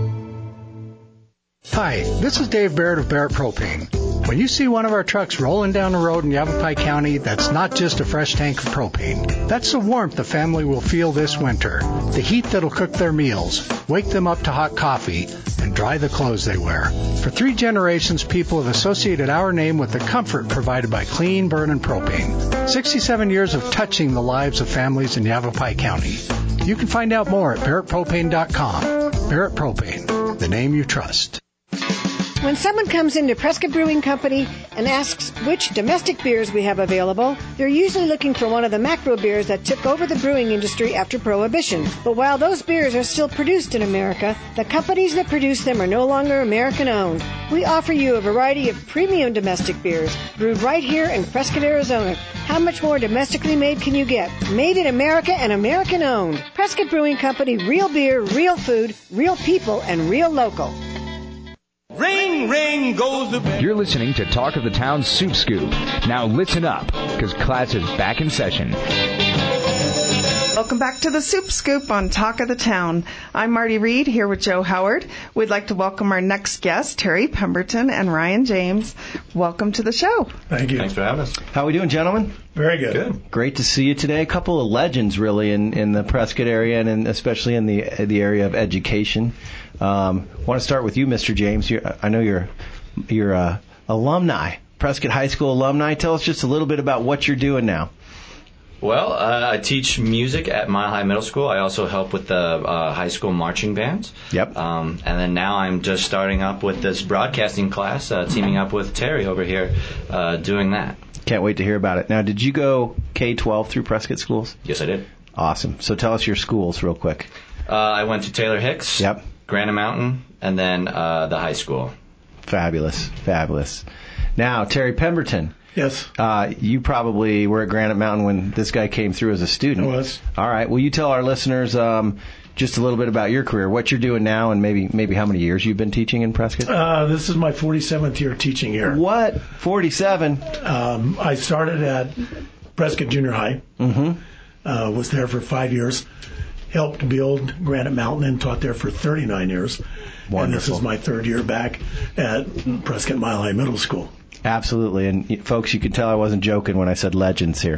Hi, this is Dave Barrett of Barrett Propane. When you see one of our trucks rolling down the road in Yavapai County, that's not just a fresh tank of propane. That's the warmth the family will feel this winter. The heat that'll cook their meals, wake them up to hot coffee, and dry the clothes they wear. For three generations, people have associated our name with the comfort provided by clean, burning propane. sixty-seven years of touching the lives of families in Yavapai County. You can find out more at barrett propane dot com. Barrett Propane, the name you trust. When someone comes into Prescott Brewing Company and asks which domestic beers we have available, they're usually looking for one of the macro beers that took over the brewing industry after Prohibition. But while those beers are still produced in America, the companies that produce them are no longer American-owned. We offer you a variety of premium domestic beers brewed right here in Prescott, Arizona. How much more domestically made can you get? Made in America and American-owned. Prescott Brewing Company, real beer, real food, real people, and real local. Ring, ring goes the bell. You're listening to Talk of the Town Soup Scoop. Now listen up, because class is back in session. Welcome back to the Soup Scoop on Talk of the Town. I'm Marty Reed here with Joe Howard. We'd like to welcome our next guests, Terry Pemberton and Ryan James. Welcome to the show. Thank you. Thanks for having us. How are we doing, gentlemen? Very good. Good. Great to see you today. A couple of legends, really, in, in the Prescott area and in, especially in the the area of education. Um, I want to start with you, Mister James. You're, I know you're you're uh, alumni, Prescott High School alumni. Tell us just a little bit about what you're doing now. Well, uh, I teach music at Mile High Middle School. I also help with the uh, high school marching bands. Yep. Um, and then now I'm just starting up with this broadcasting class, uh, teaming up with Terry over here, uh, doing that. Can't wait to hear about it. Now, did you go K twelve through Prescott schools? Yes, I did. Awesome. So tell us your schools real quick. Uh, I went to Taylor Hicks. Yep. Granite Mountain, and then uh, the high school. Fabulous, fabulous. Now, Terry Pemberton, Yes. Uh, you probably were at Granite Mountain when this guy came through as a student. I was. All right. Will you tell our listeners um, just a little bit about your career, what you're doing now, and maybe maybe how many years you've been teaching in Prescott? Uh, this is my forty-seventh year teaching here. What? forty-seven? Um, I started at Prescott Junior High. Mm-hmm. Uh, was there for five years. Helped build Granite Mountain and taught there for thirty-nine years. Wonderful. And this is my third year back at Prescott Mile High Middle School. Absolutely. And folks, you can tell I wasn't joking when I said legends here.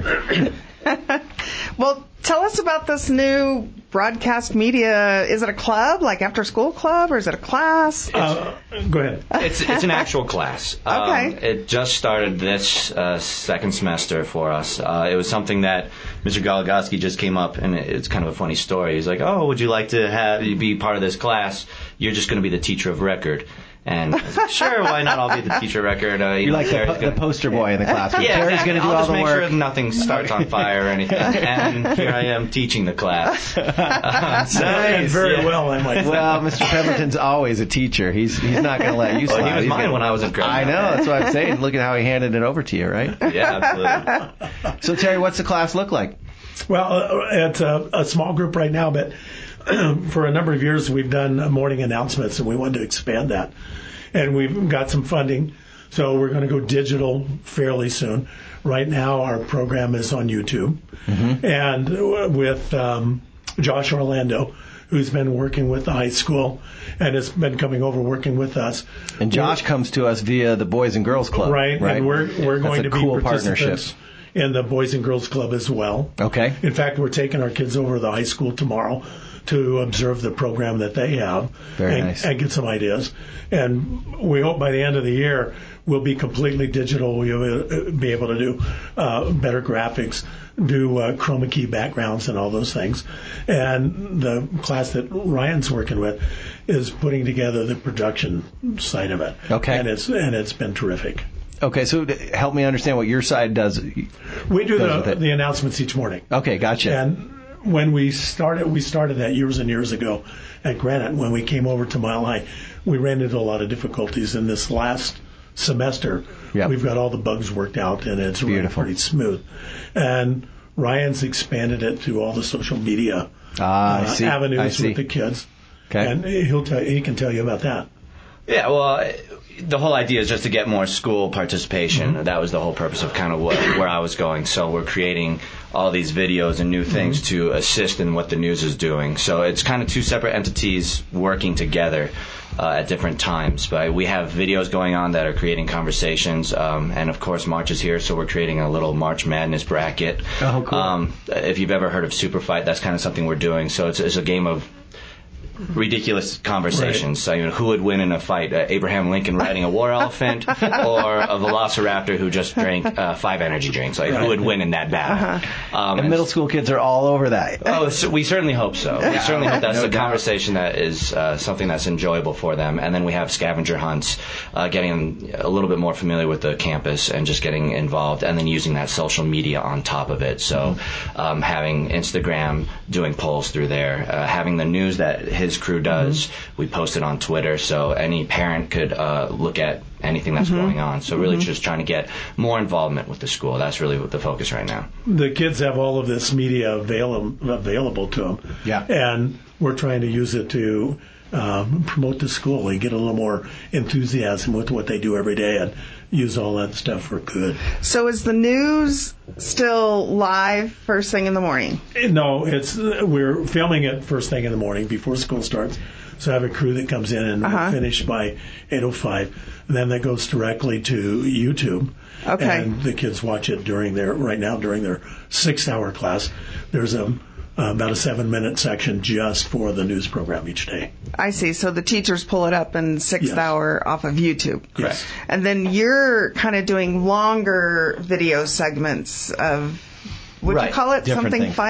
Well, tell us about this new broadcast media. Is it a club, like after school club, or is it a class? Uh, go ahead. It's it's an actual class. Okay. Um, it just started this uh, second semester for us. Uh, it was something that Mister Goligoski just came up, and it's kind of a funny story. He's like, "Oh, would you like to have be part of this class? You're just going to be the teacher of record." And I was like, sure, why not? I'll be the teacher of record. Uh, you You're know, like the, po- gonna, the poster boy in the classroom. Yeah, Terry's exactly. going to do I'll all just the make work. sure nothing starts on fire or anything. And here I am teaching the class. Uh, so, and very yeah. well, I might say. Well, Mister Pemberton's always a teacher. He's he's not going to let you slide. Well, he was He's mine gonna, when I was at grade. I know. That's what I'm saying. Look at how he handed it over to you, right? Yeah, absolutely. So, Terry, what's the class look like? Well, uh, it's a, a small group right now, but for a number of years we've done morning announcements, and we wanted to expand that. And we've got some funding, so we're going to go digital fairly soon. Right now, our program is on YouTube. Mm-hmm. And with um, Josh Orlando, who's been working with the high school and has been coming over working with us. And Josh we're, comes to us via the Boys and Girls Club. Right, right? and we're, we're going That's to a be cool participants partnership. in the Boys and Girls Club as well. Okay. In fact, we're taking our kids over to the high school tomorrow to observe the program that they have. Very and, nice. and get some ideas. And we hope by the end of the year we'll be completely digital. We'll be able to do uh, better graphics, do uh, chroma key backgrounds and all those things. And the class that Ryan's working with is putting together the production side of it. Okay. And it's and it's been terrific. Okay, so help me understand what your side does. We do the, the announcements each morning. Okay, gotcha. And when we started, we started that years and years ago at Granite. When we came over to Mile High, we ran into a lot of difficulties. In this last semester, yep. we've got all the bugs worked out, and it's really pretty smooth. And Ryan's expanded it to all the social media ah, uh, I see. avenues I see. with the kids. Okay. And he'll tell, he can tell you about that. Yeah, well, the whole idea is just to get more school participation. Mm-hmm. That was the whole purpose of kind of what, where I was going. So we're creating all these videos and new things mm-hmm. to assist in what the news is doing. So it's kind of two separate entities working together uh, at different times. But we have videos going on that are creating conversations. Um, and, of course, March is here, so we're creating a little March Madness bracket. Oh, cool. Um, if you've ever heard of Super Fight, that's kind of something we're doing. So it's, it's a game of ridiculous conversations. Right. So, you know, who would win in a fight? Uh, Abraham Lincoln riding a war elephant, or a velociraptor who just drank uh, five energy drinks? Like, right. who would win in that battle? Uh-huh. Um, and middle school kids are all over that. Oh, so we certainly hope so. Yeah. We certainly hope that's no a doubt. conversation that is uh, something that's enjoyable for them. And then we have scavenger hunts, uh, getting a little bit more familiar with the campus and just getting involved, and then using that social media on top of it. So um, having Instagram, doing polls through there, uh, having the news that his crew does, mm-hmm. we post it on Twitter, so any parent could uh, look at anything that's mm-hmm. going on. So really mm-hmm. just trying to get more involvement with the school. That's really the focus right now. The kids have all of this media avail- available to them. Yeah. And we're trying to use it to um, promote the school and get a little more enthusiasm with what they do every day and use all that stuff for good. So is the news still live first thing in the morning? No, it's we're filming it first thing in the morning before school starts. So I have a crew that comes in and uh-huh. finish by eight oh five. And then that goes directly to YouTube. Okay. And the kids watch it during their, right now, during their six-hour class. There's a Uh, about a seven-minute section just for the news program each day. I see. So the teachers pull it up in sixth yes. hour off of YouTube. Yes. And then you're kind of doing longer video segments of, would right. you call it Different something things. fight?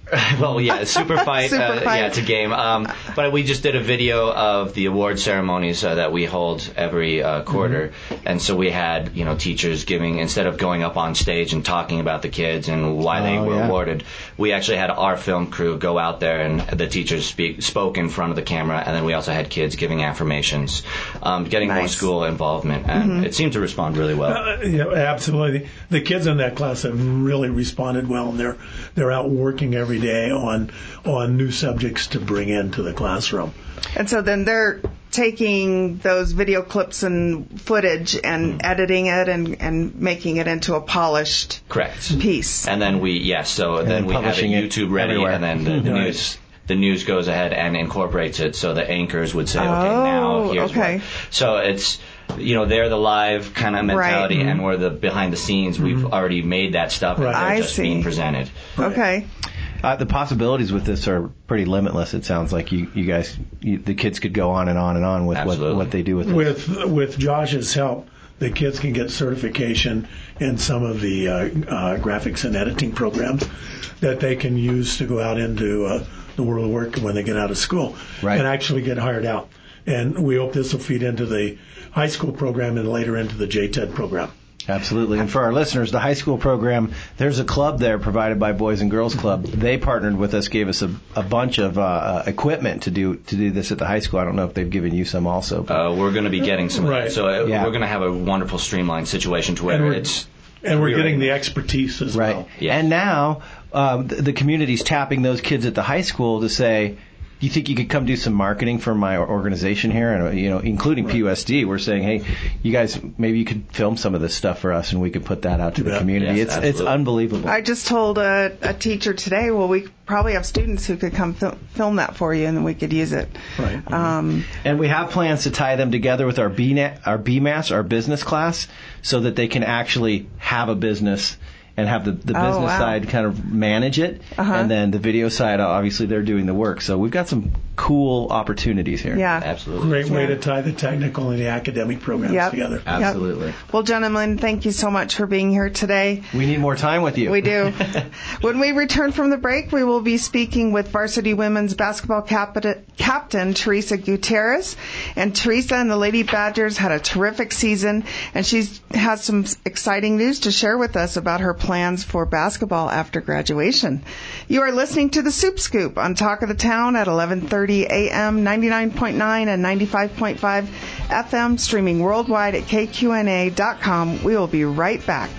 Well, yeah, Super Fight, Super uh, Fight. yeah, it's a game. Um, but we just did a video of the award ceremonies uh, that we hold every uh, quarter, mm-hmm. and so we had, you know, teachers giving, instead of going up on stage and talking about the kids and why they Oh, were yeah. awarded, we actually had our film crew go out there and the teachers speak, spoke in front of the camera, and then we also had kids giving affirmations, um, getting more Nice. school involvement, and Mhm. it seemed to respond really well. Uh, yeah, absolutely. The kids in that class have really responded well, and they're they're out working every day on on new subjects to bring into the classroom. And so then they're taking those video clips and footage and editing it and, and making it into a polished Correct. piece. And then we, yes, so And then then we have it publishing it YouTube ready, everywhere. and then the, the Right. news. The news goes ahead and incorporates it, so the anchors would say, "Okay, Oh, now here's okay. what." So it's, you know, they're the live kind of mentality, Right. and we're the behind the scenes. We've already made that stuff, and Right. they're I just see. being presented. Okay. Uh, the possibilities with this are pretty limitless. It sounds like you, you guys, you, the kids could go on and on and on with what, Absolutely. what they do with it. With with Josh's help, the kids can get certification in some of the uh, uh, graphics and editing programs that they can use to go out into uh, the world of work when they get out of school Right. and actually get hired out. And we hope this will feed into the high school program and later into the J TED program. Absolutely. And for our listeners, the high school program, there's a club there provided by Boys and Girls Club. They partnered with us, gave us a, a bunch of uh, uh, equipment to do to do this at the high school. I don't know if they've given you some also. But Uh, we're going to be getting some, Right. so uh, Yeah. we're going to have a wonderful streamlined situation to And where we're- it's. And we're getting rearing- the expertise as right. well. Yeah. And now um, the, the community's tapping those kids at the high school to say, do you think you could come do some marketing for my organization here? And, you know, including P U S D, we're saying, hey, you guys, maybe you could film some of this stuff for us and we could put that out to the Yeah. community. Yes, it's it's absolutely. unbelievable. I just told a, a teacher today, well, we probably have students who could come fil- film that for you and then we could use it. Right. Um, And we have plans to tie them together with our B N A, our B M A S, our business class, so that they can actually have a business and have the, the Oh, business wow. side kind of manage it, Uh-huh. and then the video side, obviously, they're doing the work. So we've got some cool opportunities here. yeah. Absolutely. Great way Yeah. to tie the technical and the academic programs Yep. together. Absolutely. Well, gentlemen, thank you so much for being here today. We need more time with you. We do. When we return from the break, we will be speaking with varsity women's basketball capita- captain Teresa Gutierrez. And Teresa and the Lady Badgers had a terrific season, and she has some exciting news to share with us about her plans for basketball after graduation. You are listening to the Soup Scoop on Talk of the Town at eleven thirty a.m., ninety-nine point nine and ninety-five point five F M, streaming worldwide at K Q N A dot com. We will be right back.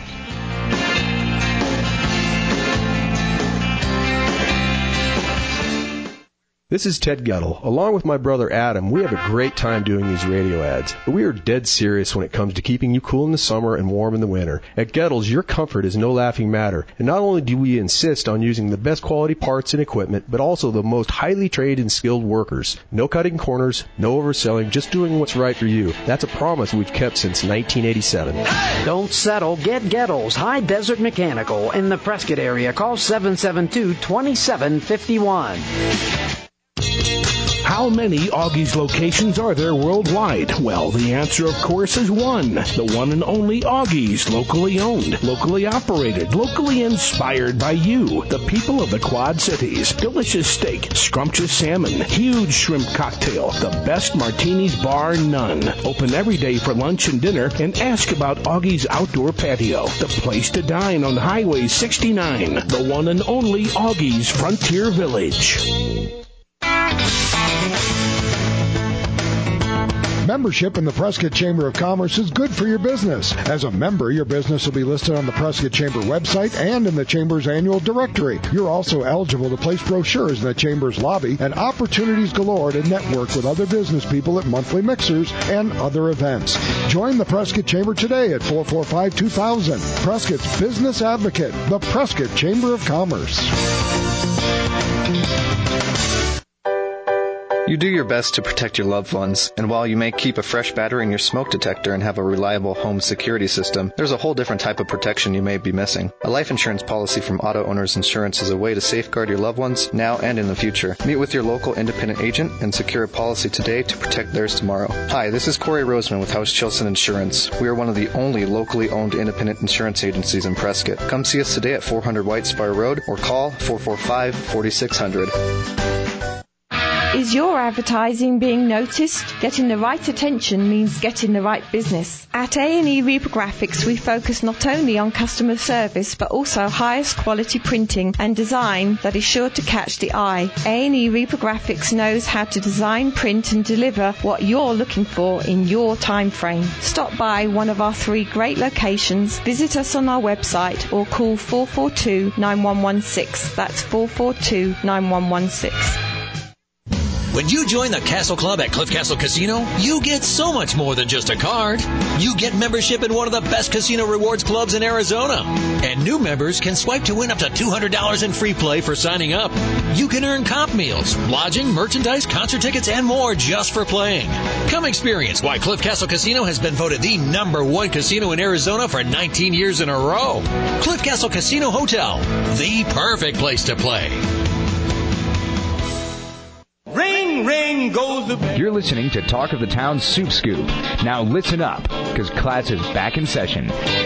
This is Ted Gettle. Along with my brother Adam, we have a great time doing these radio ads, but we are dead serious when it comes to keeping you cool in the summer and warm in the winter. At Gettle's, your comfort is no laughing matter, and not only do we insist on using the best quality parts and equipment, but also the most highly trained and skilled workers. No cutting corners, no overselling, just doing what's right for you. That's a promise we've kept since nineteen eighty-seven. Don't settle. Get Gettles High Desert Mechanical in the Prescott area. Call seven seven two, two seven five one. How many Augie's locations are there worldwide? Well, the answer, of course, is one. The one and only Augie's, locally owned, locally operated, locally inspired by you, the people of the Quad Cities. Delicious steak, scrumptious salmon, huge shrimp cocktail, the best martinis bar none. Open every day for lunch and dinner, and ask about Augie's Outdoor Patio, the place to dine on Highway sixty-nine, the one and only Augie's Frontier Village. Membership in the Prescott Chamber of Commerce is good for your business. As a member, your business will be listed on the Prescott Chamber website and in the Chamber's annual directory. You're also eligible to place brochures in the Chamber's lobby and opportunities galore to network with other business people at monthly mixers and other events. Join the Prescott Chamber today at four four five, two thousand. Prescott's Business Advocate, the Prescott Chamber of Commerce. You do your best to protect your loved ones, and while you may keep a fresh battery in your smoke detector and have a reliable home security system, there's a whole different type of protection you may be missing. A life insurance policy from Auto Owners Insurance is a way to safeguard your loved ones now and in the future. Meet with your local independent agent and secure a policy today to protect theirs tomorrow. Hi, this is Corey Roseman with House Chilson Insurance. We are one of the only locally owned independent insurance agencies in Prescott. Come see us today at four hundred White Spire Road or call four four five, four six zero zero. Is your advertising being noticed? Getting the right attention means getting the right business. At A and E Reprographics, we focus not only on customer service, but also highest quality printing and design that is sure to catch the eye. A and E Reprographics knows how to design, print and deliver what you're looking for in your time frame. Stop by one of our three great locations, visit us on our website or call four four two, nine one one six. That's four four two, nine one one six. When you join the Castle Club at Cliff Castle Casino, you get so much more than just a card. You get membership in one of the best casino rewards clubs in Arizona. And new members can swipe to win up to two hundred dollars in free play for signing up. You can earn comp meals, lodging, merchandise, concert tickets, and more just for playing. Come experience why Cliff Castle Casino has been voted the number one casino in Arizona for nineteen years in a row. Cliff Castle Casino Hotel, the perfect place to play. Ring, ring goes the bell. You're listening to Talk of the Town Soup Scoop. Now listen up, because class is back in session.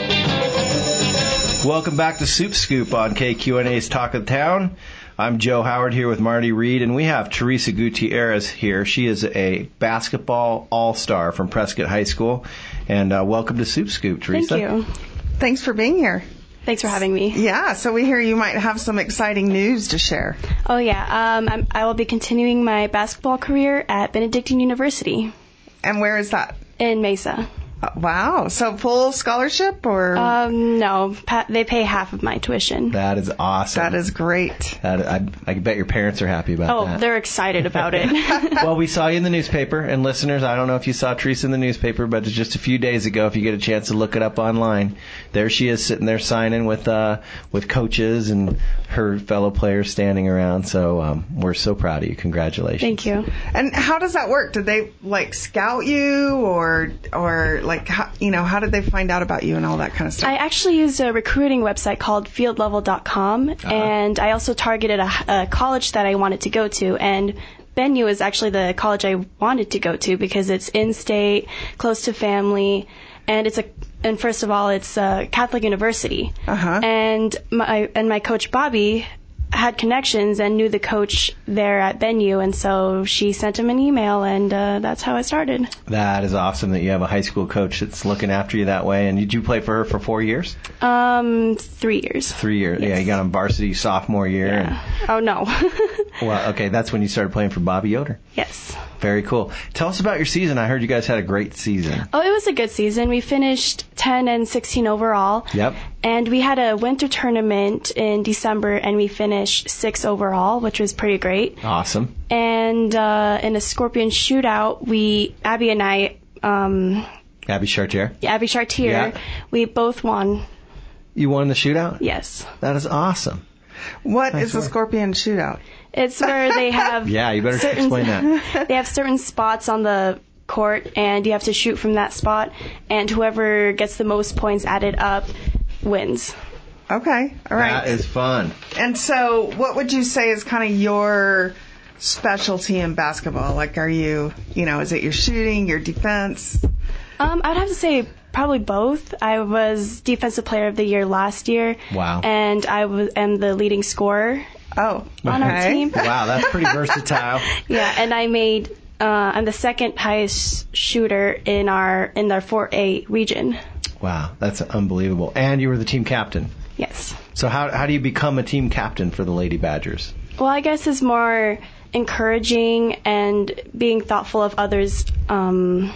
Welcome back to Soup Scoop on K Q N A's Talk of the Town. I'm Joe Howard here with Marty Reed, and we have Teresa Gutierrez here. She is a basketball all-star from Prescott High School. And uh, welcome to Soup Scoop, Teresa. Thank you. Thanks for being here. Thanks for having me. Yeah, so we hear you might have some exciting news to share. Oh, yeah. Um, I'm, I will be continuing my basketball career at Benedictine University. And where is that? In Mesa. Uh, wow. So full scholarship or? Um, no. Pa- they pay half of my tuition. That is awesome. That is great. That, I, I bet your parents are happy about oh, that. Oh, they're excited about it. Well, we saw you in the newspaper. And listeners, I don't know if you saw Teresa in the newspaper, but it's just a few days ago, if you get a chance to look it up online, there she is sitting there signing with uh, with coaches and her fellow players standing around. So um, we're so proud of you. Congratulations. Thank you. And how does that work? Did they, like, scout you or, or like, how, you know, how did they find out about you and all that kind of stuff? I actually used a recruiting website called field level dot com, uh-huh. and I also targeted a, a college that I wanted to go to, and Ben U is actually the college I wanted to go to because it's in-state, close to family, and it's a and first of all, it's a Catholic university. Uh-huh. And my and my coach Bobby had connections and knew the coach there at Ben U, and so she sent him an email, and uh, that's how I started. That is awesome that you have a high school coach that's looking after you that way. And did you play for her for four years? Um, three years. Three years. Yes. Yeah, you got on varsity sophomore year. Yeah. And, oh, no. Well, okay, that's when you started playing for Bobby Yoder. Yes. Very cool. Tell us about your season. I heard you guys had a great season. Oh, it was a good season. We finished ten and sixteen overall. Yep. And we had a winter tournament in December, and we finished six overall, which was pretty great. Awesome. And uh, in a Scorpion shootout, we, Abby and I... Um, Abby Chartier? Abby Chartier. Yeah. We both won. You won the shootout? Yes. That is awesome. What nice is the Scorpion shootout? It's where they have... yeah, you better certain, explain that. They have certain spots on the court, and you have to shoot from that spot, and whoever gets the most points added up wins. Okay, all right. That is fun. And so what would you say is kind of your specialty in basketball? Like, are you, you know, is it your shooting, your defense? Um, I'd have to say probably both. I was Defensive Player of the Year last year. Wow. And I was, am the leading scorer oh, on okay. our team. Wow, that's pretty versatile. Yeah, and I made, uh, I'm the second highest shooter in our, in our four A region. Wow, that's unbelievable. And you were the team captain. Yes. So how how do you become a team captain for the Lady Badgers? Well, I guess it's more encouraging and being thoughtful of others, um,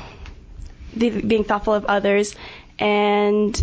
being thoughtful of others, and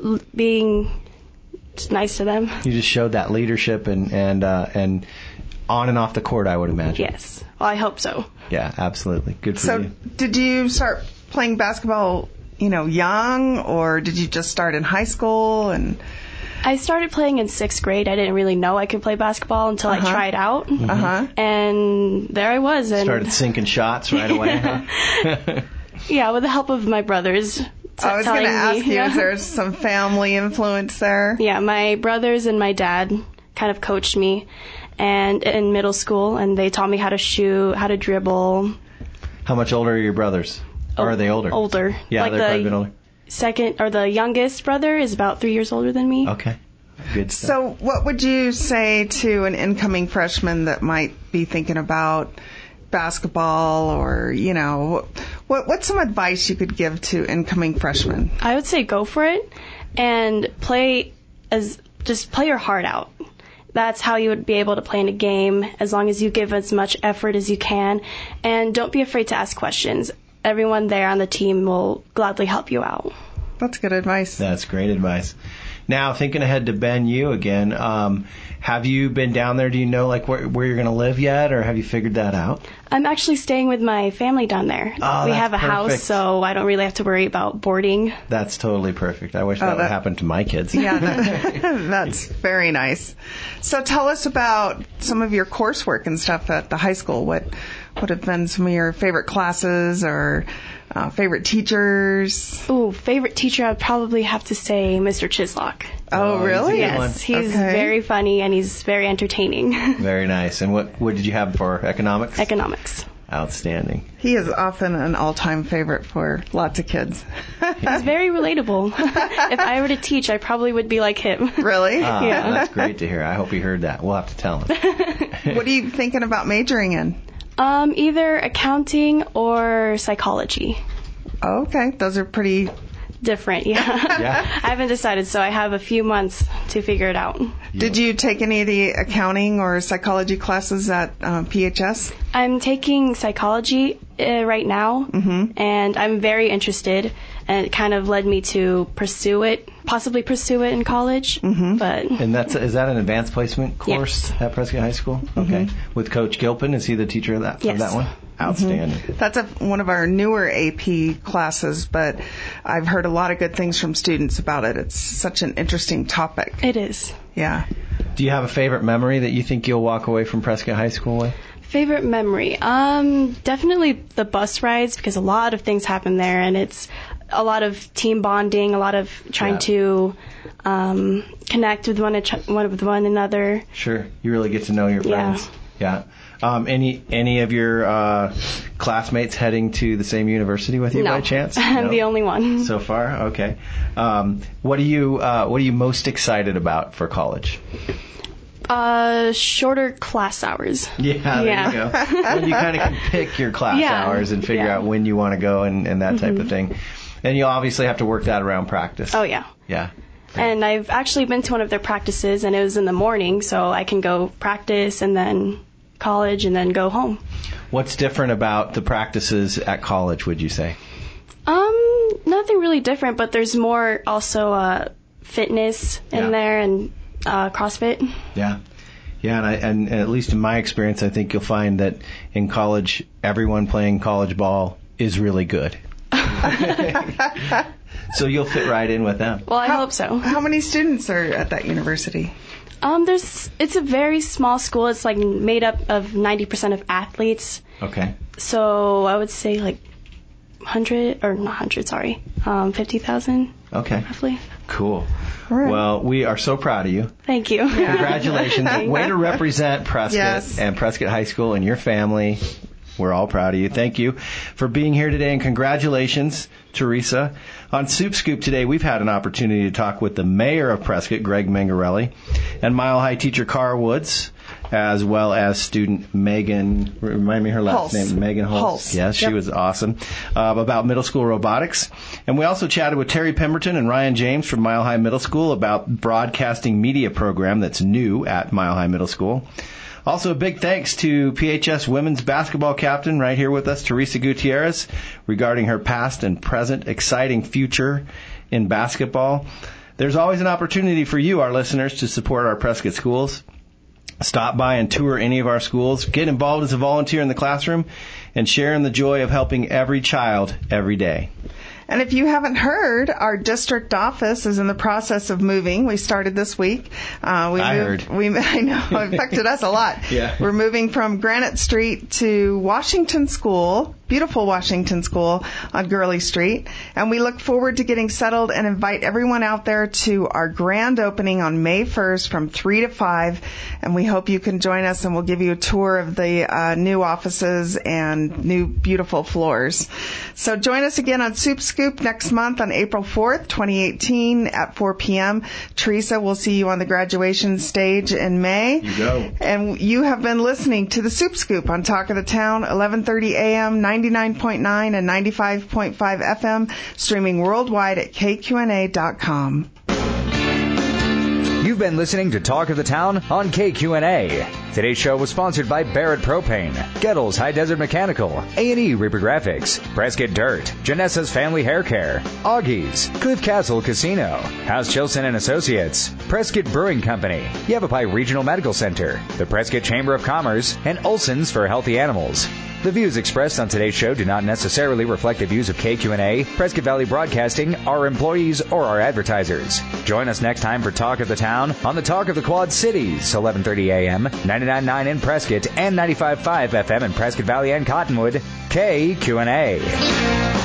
being nice to them. You just showed that leadership and and uh, and on and off the court, I would imagine. Yes. Well, I hope so. Yeah, absolutely. Good for so you. So, did you start playing basketball, you know, young, or did you just start in high school? And I started playing in sixth grade. I didn't really know I could play basketball until Uh-huh. I tried out. Uh-huh. And there I was. And Started sinking shots right away, huh? yeah, with the help of my brothers. I was going to ask me, you, yeah. is there some family influence there? Yeah, my brothers and my dad kind of coached me and in middle school, and they taught me how to shoot, how to dribble. How much older are your brothers? Or are they older? Older. Yeah, like they're the quite a bit older. Second, or the youngest brother is about three years older than me. Okay. Good stuff. So what would you say to an incoming freshman that might be thinking about basketball or, you know, what what's some advice you could give to incoming freshmen? I would say go for it and play as just play your heart out. That's how you would be able to play in a game, as long as you give as much effort as you can. And don't be afraid to ask questions. Everyone there on the team will gladly help you out. That's good advice. That's great advice. Now, thinking ahead to Ben U again, um, have you been down there? Do you know like where, where you're going to live yet, or have you figured that out? I'm actually staying with my family down there. Oh, we that's have a perfect. house, so I don't really have to worry about boarding. That's totally perfect. I wish Oh, that would that- happen to my kids. Yeah, that, that's very nice. So tell us about some of your coursework and stuff at the high school. What would have been some of your favorite classes or uh, favorite teachers? Ooh, favorite teacher, I'd probably have to say Mister Chislock. Oh, really? Yes, he's Okay. very funny and he's very entertaining. Very nice. And what what did you have for economics? Economics. Outstanding. He is often an all-time favorite for lots of kids. He's very relatable. If I were to teach, I probably would be like him. Really? Ah, Yeah. That's great to hear. I hope he heard that. We'll have to tell him. What are you thinking about majoring in? Um, either accounting or psychology. Oh, okay, those are pretty different. Yeah. Yeah. I haven't decided, so I have a few months to figure it out. Did you take any of the accounting or psychology classes at uh, P H S? I'm taking psychology uh, right now, mm-hmm. and I'm very interested, and it kind of led me to pursue it, possibly pursue it in college. Mm-hmm. But And that's is that an advanced placement course Yes. at Prescott High School? Okay. Mm-hmm. With Coach Gilpin, is he the teacher of that, Yes. of that one? Outstanding. Mm-hmm. That's a, one of our newer A P classes, but I've heard a lot of good things from students about it. It's such an interesting topic. It is. Yeah. Do you have a favorite memory that you think you'll walk away from Prescott High School with? Favorite memory? Um, definitely the bus rides, because a lot of things happen there, and it's a lot of team bonding, a lot of trying Yeah. to um, connect with one, each- one with one another. Sure. You really get to know your Yeah. friends. Yeah. Um, any any of your uh, classmates heading to the same university with you No. by chance? I'm No? the only one. So far, okay. Um, what are you uh, What are you most excited about for college? Uh, shorter class hours. Yeah, there Yeah. you go. When you kind of can pick your class Yeah. hours and figure Yeah. out when you want to go and, and that type Mhm. of thing. And you obviously have to work that around practice. Oh, yeah. Yeah. And I've actually been to one of their practices, and it was in the morning, so I can go practice and then college and then go home. What's different about the practices at college, would you say? Um, nothing really different, but there's more also uh, fitness in Yeah. there and uh, CrossFit. Yeah. Yeah, and, I, and, and at least in my experience, I think you'll find that in college, everyone playing college ball is really good. So you'll fit right in with them. Well, I hope so. How many students are at that university? Um, there's it's a very small school. It's like made up of ninety percent of athletes. Okay. So I would say like one hundred, or not one hundred, sorry, um, fifty thousand Okay. roughly. Cool. Right. Well, we are so proud of you. Thank you. Congratulations. Way to represent Prescott Yes. and Prescott High School and your family. We're all proud of you. Thank you for being here today, and congratulations, Teresa. On Soup Scoop today, we've had an opportunity to talk with the mayor of Prescott, Greg Mangarelli, and Mile High teacher Cara Woods, as well as student Megan, remind me her last Hulse. name, Megan Hulse. Hulse. Yes, she Yep. was awesome, uh, about middle school robotics. And we also chatted with Terry Pemberton and Ryan James from Mile High Middle School about broadcasting media program that's new at Mile High Middle School. Also, a big thanks to P H S women's basketball captain right here with us, Teresa Gutierrez, regarding her past and present exciting future in basketball. There's always an opportunity for you, our listeners, to support our Prescott schools. Stop by and tour any of our schools. Get involved as a volunteer in the classroom and share in the joy of helping every child every day. And if you haven't heard, our district office is in the process of moving. We started this week. Uh, we I moved, heard. We, I know, it affected us a lot. Yeah. We're moving from Granite Street to Washington School, beautiful Washington School on Gurley Street. And we look forward to getting settled and invite everyone out there to our grand opening on May first from three to five. And we hope you can join us, and we'll give you a tour of the uh, new offices and new beautiful floors. So join us again on Soup Scoop next month on April fourth, twenty eighteen at four p.m. Teresa, we'll see you on the graduation stage in May. You go. And you have been listening to the Soup Scoop on Talk of the Town, eleven thirty a.m., ninety-nine point nine and ninety-five point five F M, streaming worldwide at K Q N A dot com. You've been listening to Talk of the Town on K Q N A. Today's show was sponsored by Barrett Propane, Gettles High Desert Mechanical, A and E Reprographics, Prescott Dirt, Janessa's Family Hair Care, Augie's, Cliff Castle Casino, House Chilson and Associates, Prescott Brewing Company, Yavapai Regional Medical Center, the Prescott Chamber of Commerce, and Olson's for Healthy Animals. The views expressed on today's show do not necessarily reflect the views of K Q N A, Prescott Valley Broadcasting, our employees, or our advertisers. Join us next time for Talk of the Town on the Talk of the Quad Cities, eleven thirty a.m., ninety-nine point nine in Prescott, and ninety-five point five F M in Prescott Valley and Cottonwood, K Q N A.